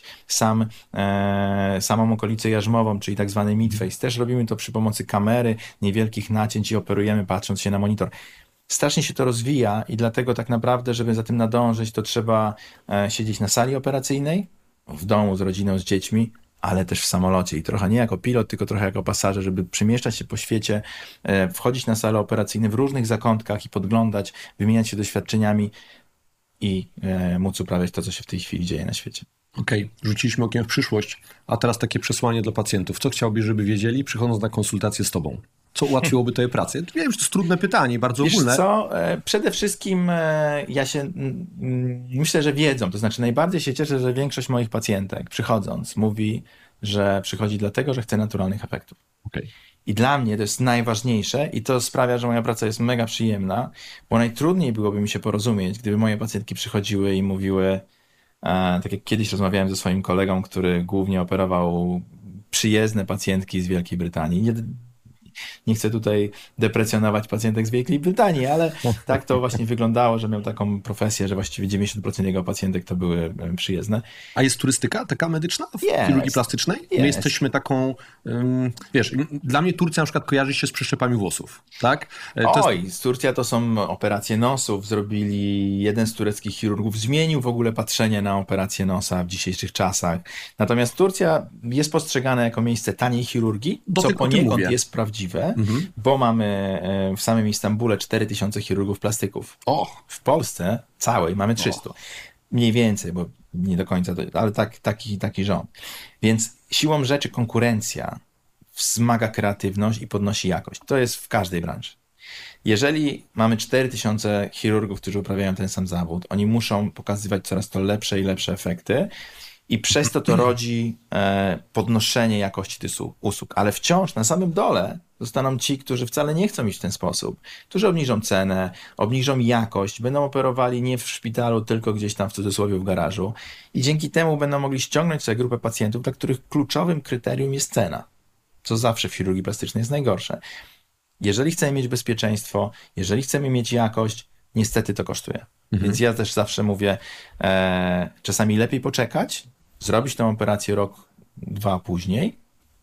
samą okolicę jarzmową, czyli tak zwany midface, też robimy to przy pomocy kamery, niewielkich nacięć i operujemy patrząc się na monitor. Strasznie się to rozwija i dlatego tak naprawdę, żeby za tym nadążyć, to trzeba siedzieć na sali operacyjnej, w domu z rodziną, z dziećmi, ale też w samolocie i trochę nie jako pilot, tylko trochę jako pasażer, żeby przemieszczać się po świecie, wchodzić na sale operacyjne w różnych zakątkach i podglądać, wymieniać się doświadczeniami i móc uprawiać to, co się w tej chwili dzieje na świecie. Okej, rzuciliśmy okiem w przyszłość, a teraz takie przesłanie dla pacjentów. Co chciałbyś, żeby wiedzieli, przychodząc na konsultację z tobą? Co ułatwiłoby tobie pracę? Wiem, że to jest trudne pytanie, bardzo ogólne. Wiesz co, przede wszystkim myślę, że wiedzą, to znaczy najbardziej się cieszę, że większość moich pacjentek przychodząc mówi, że przychodzi dlatego, że chce naturalnych efektów. Okej. I dla mnie to jest najważniejsze i to sprawia, że moja praca jest mega przyjemna, bo najtrudniej byłoby mi się porozumieć, gdyby moje pacjentki przychodziły i mówiły, tak jak kiedyś rozmawiałem ze swoim kolegą, który głównie operował przyjezdne pacjentki z Wielkiej Brytanii. Nie chcę tutaj deprecjonować pacjentek z Wielkiej Brytanii, ale tak to właśnie wyglądało, że miał taką profesję, że właściwie 90% jego pacjentek to były przyjezdne. A jest turystyka taka medyczna w Jest. chirurgii plastycznej? My Jest. jesteśmy taką, wiesz, dla mnie Turcja na przykład kojarzy się z przeszczepami włosów, tak? Z Turcja to są operacje nosów. Zrobili, jeden z tureckich chirurgów zmienił w ogóle patrzenie na operację nosa w dzisiejszych czasach. Natomiast Turcja jest postrzegana jako miejsce taniej chirurgii, co poniekąd jest prawdziwe, bo mamy w samym Istambule 4000 chirurgów plastyków. W Polsce całej mamy 300. Mniej więcej, bo nie do końca, ale taki rząd. Więc siłą rzeczy konkurencja wzmaga kreatywność i podnosi jakość. To jest w każdej branży. Jeżeli mamy 4000 chirurgów, którzy uprawiają ten sam zawód, oni muszą pokazywać coraz to lepsze i lepsze efekty i przez to rodzi podnoszenie jakości tych usług. Ale wciąż na samym dole zostaną ci, którzy wcale nie chcą iść w ten sposób, którzy obniżą cenę, obniżą jakość, będą operowali nie w szpitalu, tylko gdzieś tam w cudzysłowie w garażu i dzięki temu będą mogli ściągnąć sobie grupę pacjentów, dla których kluczowym kryterium jest cena, co zawsze w chirurgii plastycznej jest najgorsze. Jeżeli chcemy mieć bezpieczeństwo, jeżeli chcemy mieć jakość, niestety to kosztuje. Więc ja też zawsze mówię, czasami lepiej poczekać, zrobić tę operację rok, 2 później,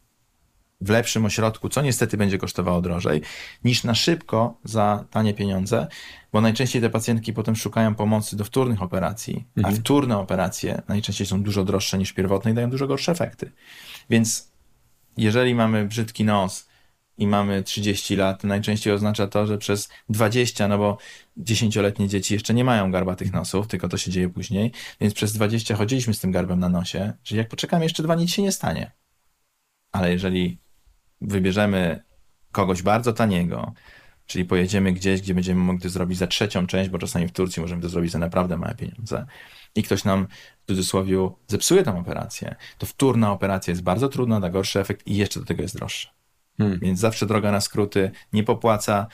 w lepszym ośrodku, co niestety będzie kosztowało drożej, niż na szybko za tanie pieniądze, bo najczęściej te pacjentki potem szukają pomocy do wtórnych operacji, a wtórne operacje najczęściej są dużo droższe niż pierwotne i dają dużo gorsze efekty. Więc jeżeli mamy brzydki nos i mamy 30 lat, to najczęściej oznacza to, że przez 20, no bo 10-letnie dzieci jeszcze nie mają garbatych nosów, tylko to się dzieje później, więc przez 20 chodziliśmy z tym garbem na nosie, że jak poczekamy jeszcze 2, nic się nie stanie. Ale jeżeli wybierzemy kogoś bardzo taniego, czyli pojedziemy gdzieś, gdzie będziemy mogli to zrobić za 3. część, bo czasami w Turcji możemy to zrobić za naprawdę małe pieniądze i ktoś nam w cudzysłowie zepsuje tę operację, to wtórna operacja jest bardzo trudna, da gorszy efekt i jeszcze do tego jest droższa. Więc zawsze droga na skróty nie popłaca,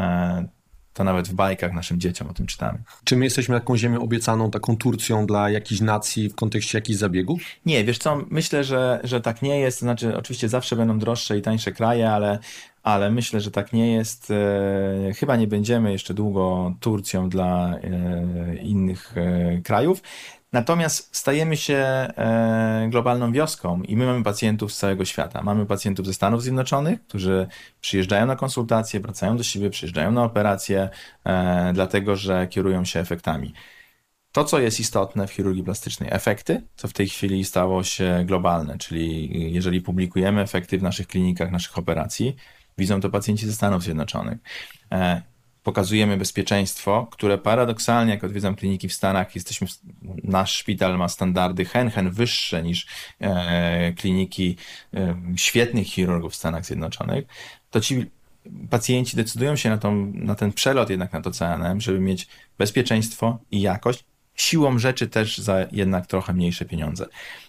to nawet w bajkach naszym dzieciom o tym czytamy. Czy my jesteśmy taką ziemią obiecaną, taką Turcją dla jakiejś nacji w kontekście jakichś zabiegów? Nie, wiesz co, myślę, że tak nie jest, to znaczy oczywiście zawsze będą droższe i tańsze kraje, ale myślę, że tak nie jest. Chyba nie będziemy jeszcze długo Turcją dla innych krajów. Natomiast stajemy się globalną wioską i my mamy pacjentów z całego świata. Mamy pacjentów ze Stanów Zjednoczonych, którzy przyjeżdżają na konsultacje, wracają do siebie, przyjeżdżają na operacje, dlatego że kierują się efektami. To, co jest istotne w chirurgii plastycznej, efekty, co w tej chwili stało się globalne, czyli jeżeli publikujemy efekty w naszych klinikach, naszych operacji, widzą to pacjenci ze Stanów Zjednoczonych. Pokazujemy bezpieczeństwo, które paradoksalnie, jak odwiedzam kliniki w Stanach, nasz szpital ma standardy hen wyższe niż kliniki świetnych chirurgów w Stanach Zjednoczonych, to ci pacjenci decydują się na ten przelot jednak nad oceanem, żeby mieć bezpieczeństwo i jakość, siłą rzeczy też za jednak trochę mniejsze pieniądze.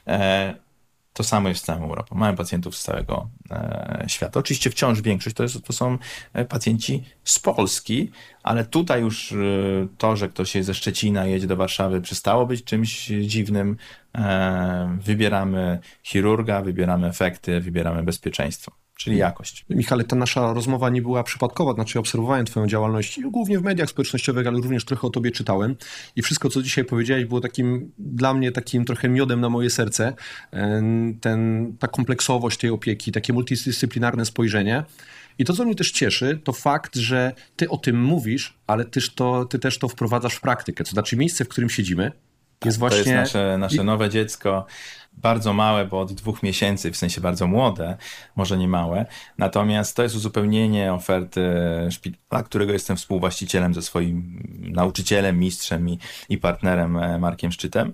To samo jest z całą Europą. Mamy pacjentów z całego świata. Oczywiście wciąż większość to są pacjenci z Polski, ale tutaj już to, że ktoś jest ze Szczecina i jedzie do Warszawy, przestało być czymś dziwnym. Wybieramy chirurga, wybieramy efekty, wybieramy bezpieczeństwo, czyli jakość. Michale, ta nasza rozmowa nie była przypadkowa, znaczy obserwowałem twoją działalność głównie w mediach społecznościowych, ale również trochę o tobie czytałem i wszystko, co dzisiaj powiedziałeś, było dla mnie takim trochę miodem na moje serce. Ta kompleksowość tej opieki, takie multidyscyplinarne spojrzenie. I to, co mnie też cieszy, to fakt, że ty o tym mówisz, ale ty też to wprowadzasz w praktykę. To znaczy miejsce, w którym siedzimy, jest właśnie... To jest nasze nowe dziecko, bardzo małe, bo od 2 miesięcy, w sensie bardzo młode, może nie małe. Natomiast to jest uzupełnienie oferty szpitala, którego jestem współwłaścicielem ze swoim nauczycielem, mistrzem i partnerem Markiem Szczytem.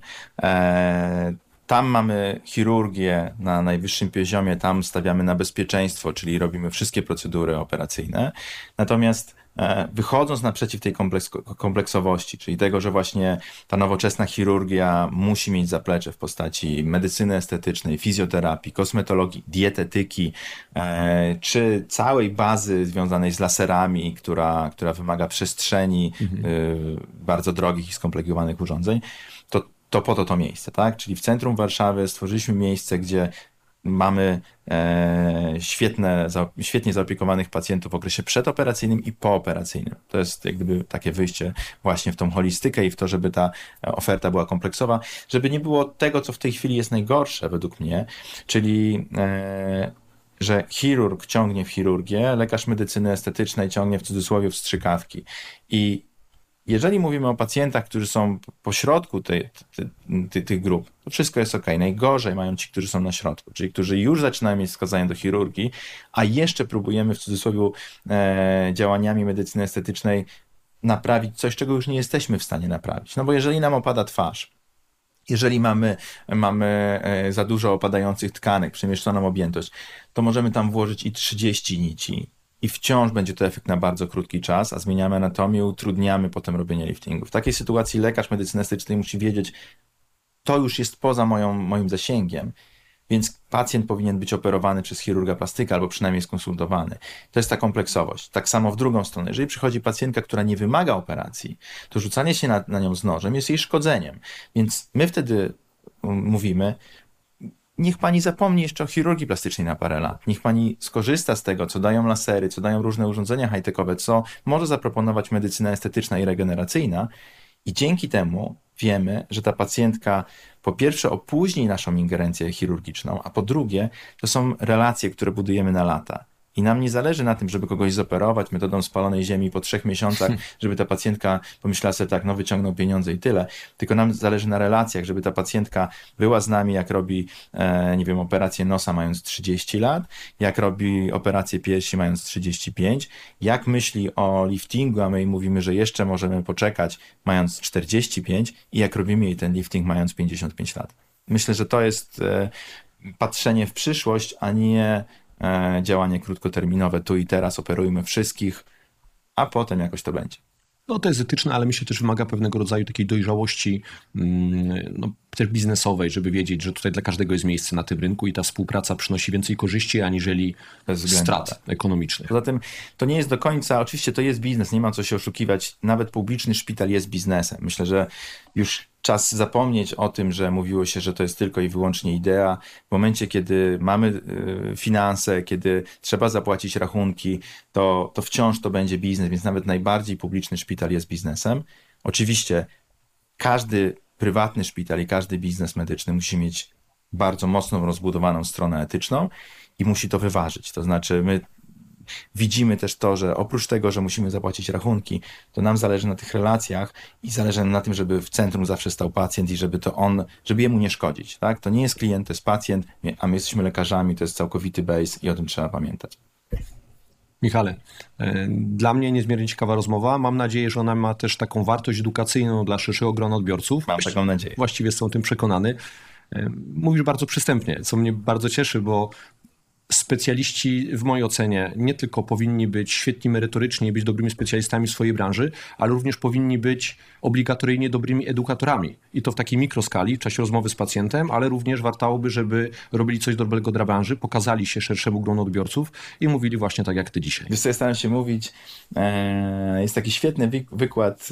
Tam mamy chirurgię na najwyższym poziomie, tam stawiamy na bezpieczeństwo, czyli robimy wszystkie procedury operacyjne. Natomiast wychodząc naprzeciw tej kompleksowości, czyli tego, że właśnie ta nowoczesna chirurgia musi mieć zaplecze w postaci medycyny estetycznej, fizjoterapii, kosmetologii, dietetyki, czy całej bazy związanej z laserami, która wymaga przestrzeni bardzo drogich i skomplikowanych urządzeń, to po to miejsce, tak? Czyli w centrum Warszawy stworzyliśmy miejsce, gdzie mamy świetnie zaopiekowanych pacjentów w okresie przedoperacyjnym i pooperacyjnym. To jest jak gdyby takie wyjście właśnie w tą holistykę i w to, żeby ta oferta była kompleksowa, żeby nie było tego, co w tej chwili jest najgorsze według mnie, czyli że chirurg ciągnie w chirurgię, lekarz medycyny estetycznej ciągnie w cudzysłowie w strzykawki. I jeżeli mówimy o pacjentach, którzy są po środku tych grup, to wszystko jest ok. Najgorzej mają ci, którzy są na środku, czyli którzy już zaczynają mieć wskazania do chirurgii, a jeszcze próbujemy w cudzysłowie działaniami medycyny estetycznej naprawić coś, czego już nie jesteśmy w stanie naprawić. No bo jeżeli nam opada twarz, jeżeli mamy za dużo opadających tkanek, przemieszczoną objętość, to możemy tam włożyć i 30 nici. I wciąż będzie to efekt na bardzo krótki czas, a zmieniamy anatomię, utrudniamy potem robienie liftingu. W takiej sytuacji lekarz medycyny estetycznej musi wiedzieć, to już jest poza moim zasięgiem, więc pacjent powinien być operowany przez chirurga plastyka albo przynajmniej skonsultowany. To jest ta kompleksowość. Tak samo w drugą stronę. Jeżeli przychodzi pacjentka, która nie wymaga operacji, to rzucanie się na nią z nożem jest jej szkodzeniem. Więc my wtedy mówimy, niech pani zapomni jeszcze o chirurgii plastycznej na parę lat. Niech pani skorzysta z tego, co dają lasery, co dają różne urządzenia high-techowe, co może zaproponować medycyna estetyczna i regeneracyjna. I dzięki temu wiemy, że ta pacjentka po pierwsze opóźni naszą ingerencję chirurgiczną, a po drugie to są relacje, które budujemy na lata. I nam nie zależy na tym, żeby kogoś zoperować metodą spalonej ziemi po 3 miesiącach, żeby ta pacjentka pomyślała sobie tak, no wyciągnął pieniądze i tyle. Tylko nam zależy na relacjach, żeby ta pacjentka była z nami, jak robi, nie wiem, operację nosa mając 30 lat, jak robi operację piersi mając 35, jak myśli o liftingu, a my jej mówimy, że jeszcze możemy poczekać mając 45 i jak robimy jej ten lifting mając 55 lat. Myślę, że to jest patrzenie w przyszłość, a nie działanie krótkoterminowe, tu i teraz operujmy wszystkich, a potem jakoś to będzie. No to jest etyczne, ale myślę też wymaga pewnego rodzaju takiej dojrzałości też biznesowej, żeby wiedzieć, że tutaj dla każdego jest miejsce na tym rynku i ta współpraca przynosi więcej korzyści, aniżeli strat ekonomicznych. Poza tym to nie jest do końca, oczywiście to jest biznes, nie ma co się oszukiwać, nawet publiczny szpital jest biznesem. Myślę, że już czas zapomnieć o tym, że mówiło się, że to jest tylko i wyłącznie idea. W momencie, kiedy mamy finanse, kiedy trzeba zapłacić rachunki, to wciąż to będzie biznes, więc nawet najbardziej publiczny szpital jest biznesem. Oczywiście każdy prywatny szpital i każdy biznes medyczny musi mieć bardzo mocno rozbudowaną stronę etyczną i musi to wyważyć. To znaczy my widzimy też to, że oprócz tego, że musimy zapłacić rachunki, to nam zależy na tych relacjach i zależy nam na tym, żeby w centrum zawsze stał pacjent i żeby jemu nie szkodzić, tak? To nie jest klient, to jest pacjent, a my jesteśmy lekarzami, to jest całkowity base i o tym trzeba pamiętać. Michale, dla mnie niezmiernie ciekawa rozmowa. Mam nadzieję, że ona ma też taką wartość edukacyjną dla szerszego grona odbiorców. Mam taką nadzieję. Właściwie jestem o tym przekonany. Mówisz bardzo przystępnie, co mnie bardzo cieszy, bo specjaliści w mojej ocenie nie tylko powinni być świetni merytorycznie i być dobrymi specjalistami w swojej branży, ale również powinni być obligatoryjnie dobrymi edukatorami. I to w takiej mikroskali, w czasie rozmowy z pacjentem, ale również wartałoby, żeby robili coś dobrego dla branży, pokazali się szerszemu gronu odbiorców i mówili właśnie tak jak ty dzisiaj. Wiesz co, ja staram się mówić, jest taki świetny wykład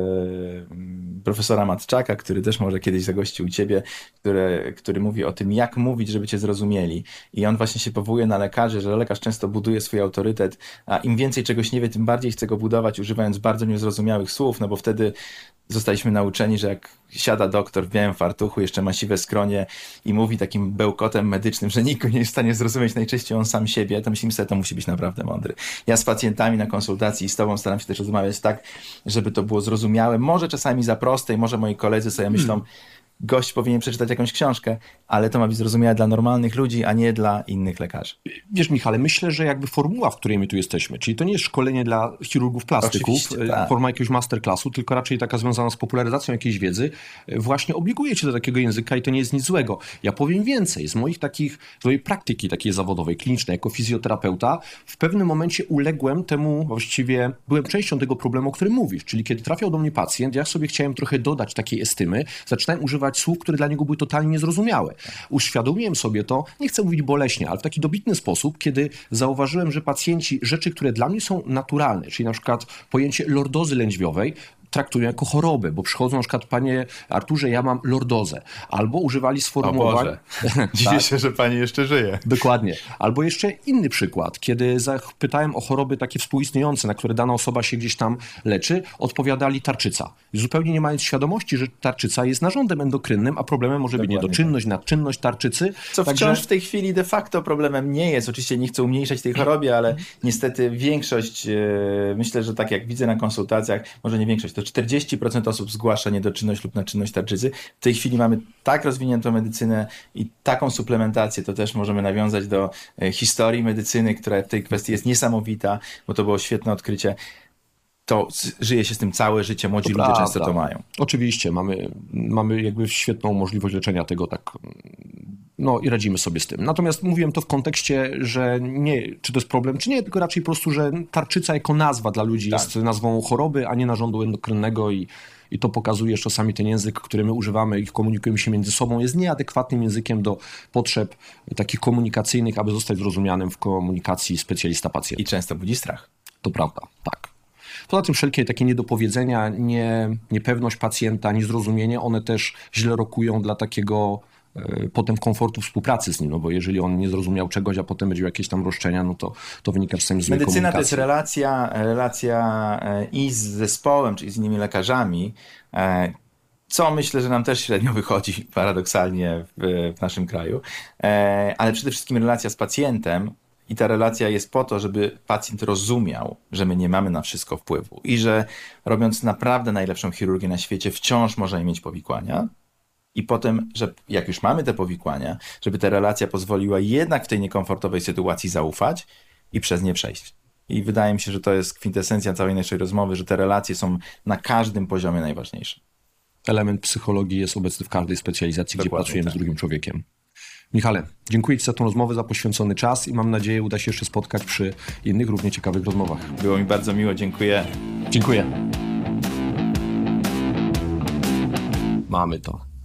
profesora Matczaka, który też może kiedyś zagościł u ciebie, który mówi o tym, jak mówić, żeby cię zrozumieli. I on właśnie się powołuje na lekarzy, że lekarz często buduje swój autorytet, a im więcej czegoś nie wie, tym bardziej chce go budować, używając bardzo niezrozumiałych słów, no bo wtedy zostaliśmy nauczeni, że jak siada doktor w białym fartuchu, jeszcze ma siwe skronie i mówi takim bełkotem medycznym, że nikt go nie jest w stanie zrozumieć, najczęściej on sam siebie, to myślimy sobie, to musi być naprawdę mądry. Ja z pacjentami na konsultacji i z tobą staram się też rozmawiać tak, żeby to było zrozumiałe, może czasami za proste i może moi koledzy sobie myślą, gość powinien przeczytać jakąś książkę, ale to ma być zrozumiałe dla normalnych ludzi, a nie dla innych lekarzy. Wiesz, Michale, myślę, że jakby formuła, w której my tu jesteśmy, czyli to nie jest szkolenie dla chirurgów plastyków, tak. Forma jakiegoś masterclassu, tylko raczej taka związana z popularyzacją jakiejś wiedzy, właśnie obliguje cię do takiego języka i to nie jest nic złego. Ja powiem więcej, z mojej praktyki takiej zawodowej, klinicznej, jako fizjoterapeuta, w pewnym momencie uległem temu, właściwie byłem częścią tego problemu, o którym mówisz, czyli kiedy trafiał do mnie pacjent, ja sobie chciałem trochę dodać takiej estymy, zaczynałem używać słów, które dla niego były totalnie niezrozumiałe. Uświadomiłem sobie to, nie chcę mówić boleśnie, ale w taki dobitny sposób, kiedy zauważyłem, że pacjenci rzeczy, które dla mnie są naturalne, czyli na przykład pojęcie lordozy lędźwiowej, traktują jako chorobę, bo przychodzą na przykład, panie Arturze, ja mam lordozę. Albo używali sformułowań... O Boże, dziwię się, że pani jeszcze żyje. Dokładnie. Albo jeszcze inny przykład, kiedy zapytałem o choroby takie współistniejące, na które dana osoba się gdzieś tam leczy, odpowiadali tarczyca. Zupełnie nie mając świadomości, że tarczyca jest narządem endokrynnym, a problemem może być niedoczynność, nadczynność tarczycy. Co wciąż w tej chwili de facto problemem nie jest. Oczywiście nie chcę umniejszać tej chorobie, ale niestety większość, myślę, że tak jak widzę na konsultacjach, może nie większość, to 40% osób zgłasza niedoczynność lub nadczynność tarczycy. W tej chwili mamy tak rozwiniętą medycynę i taką suplementację, to też możemy nawiązać do historii medycyny, która w tej kwestii jest niesamowita, bo to było świetne odkrycie. To żyje się z tym całe życie, młodzi ludzie często to mają. Oczywiście, mamy jakby świetną możliwość leczenia tego tak, no i radzimy sobie z tym. Natomiast mówiłem to w kontekście, że nie, czy to jest problem, czy nie, tylko raczej po prostu, że tarczyca jako nazwa dla ludzi jest nazwą choroby, a nie narządu endokrynnego i to pokazuje, że czasami ten język, który my używamy i komunikujemy się między sobą, jest nieadekwatnym językiem do potrzeb takich komunikacyjnych, aby zostać zrozumianym w komunikacji specjalista-pacjent. I często budzi strach. To prawda, tak. Poza tym wszelkie takie niedopowiedzenia, niepewność pacjenta, niezrozumienie, one też źle rokują dla takiego potem komfortu współpracy z nim, no bo jeżeli on nie zrozumiał czegoś, a potem będzie jakieś tam roszczenia, no to wynika czasami z złej komunikacji. Medycyna to jest relacja i z zespołem, czyli z innymi lekarzami, co myślę, że nam też średnio wychodzi paradoksalnie w naszym kraju, ale przede wszystkim relacja z pacjentem. I ta relacja jest po to, żeby pacjent rozumiał, że my nie mamy na wszystko wpływu i że robiąc naprawdę najlepszą chirurgię na świecie wciąż możemy mieć powikłania. I potem, że jak już mamy te powikłania, żeby ta relacja pozwoliła jednak w tej niekomfortowej sytuacji zaufać i przez nie przejść. I wydaje mi się, że to jest kwintesencja całej naszej rozmowy, że te relacje są na każdym poziomie najważniejsze. Element psychologii jest obecny w każdej specjalizacji, dokładnie, gdzie pracujemy z drugim człowiekiem. Michale, dziękuję Ci za tą rozmowę, za poświęcony czas i mam nadzieję, uda się jeszcze spotkać przy innych równie ciekawych rozmowach. Było mi bardzo miło, dziękuję. Dziękuję. Mamy to.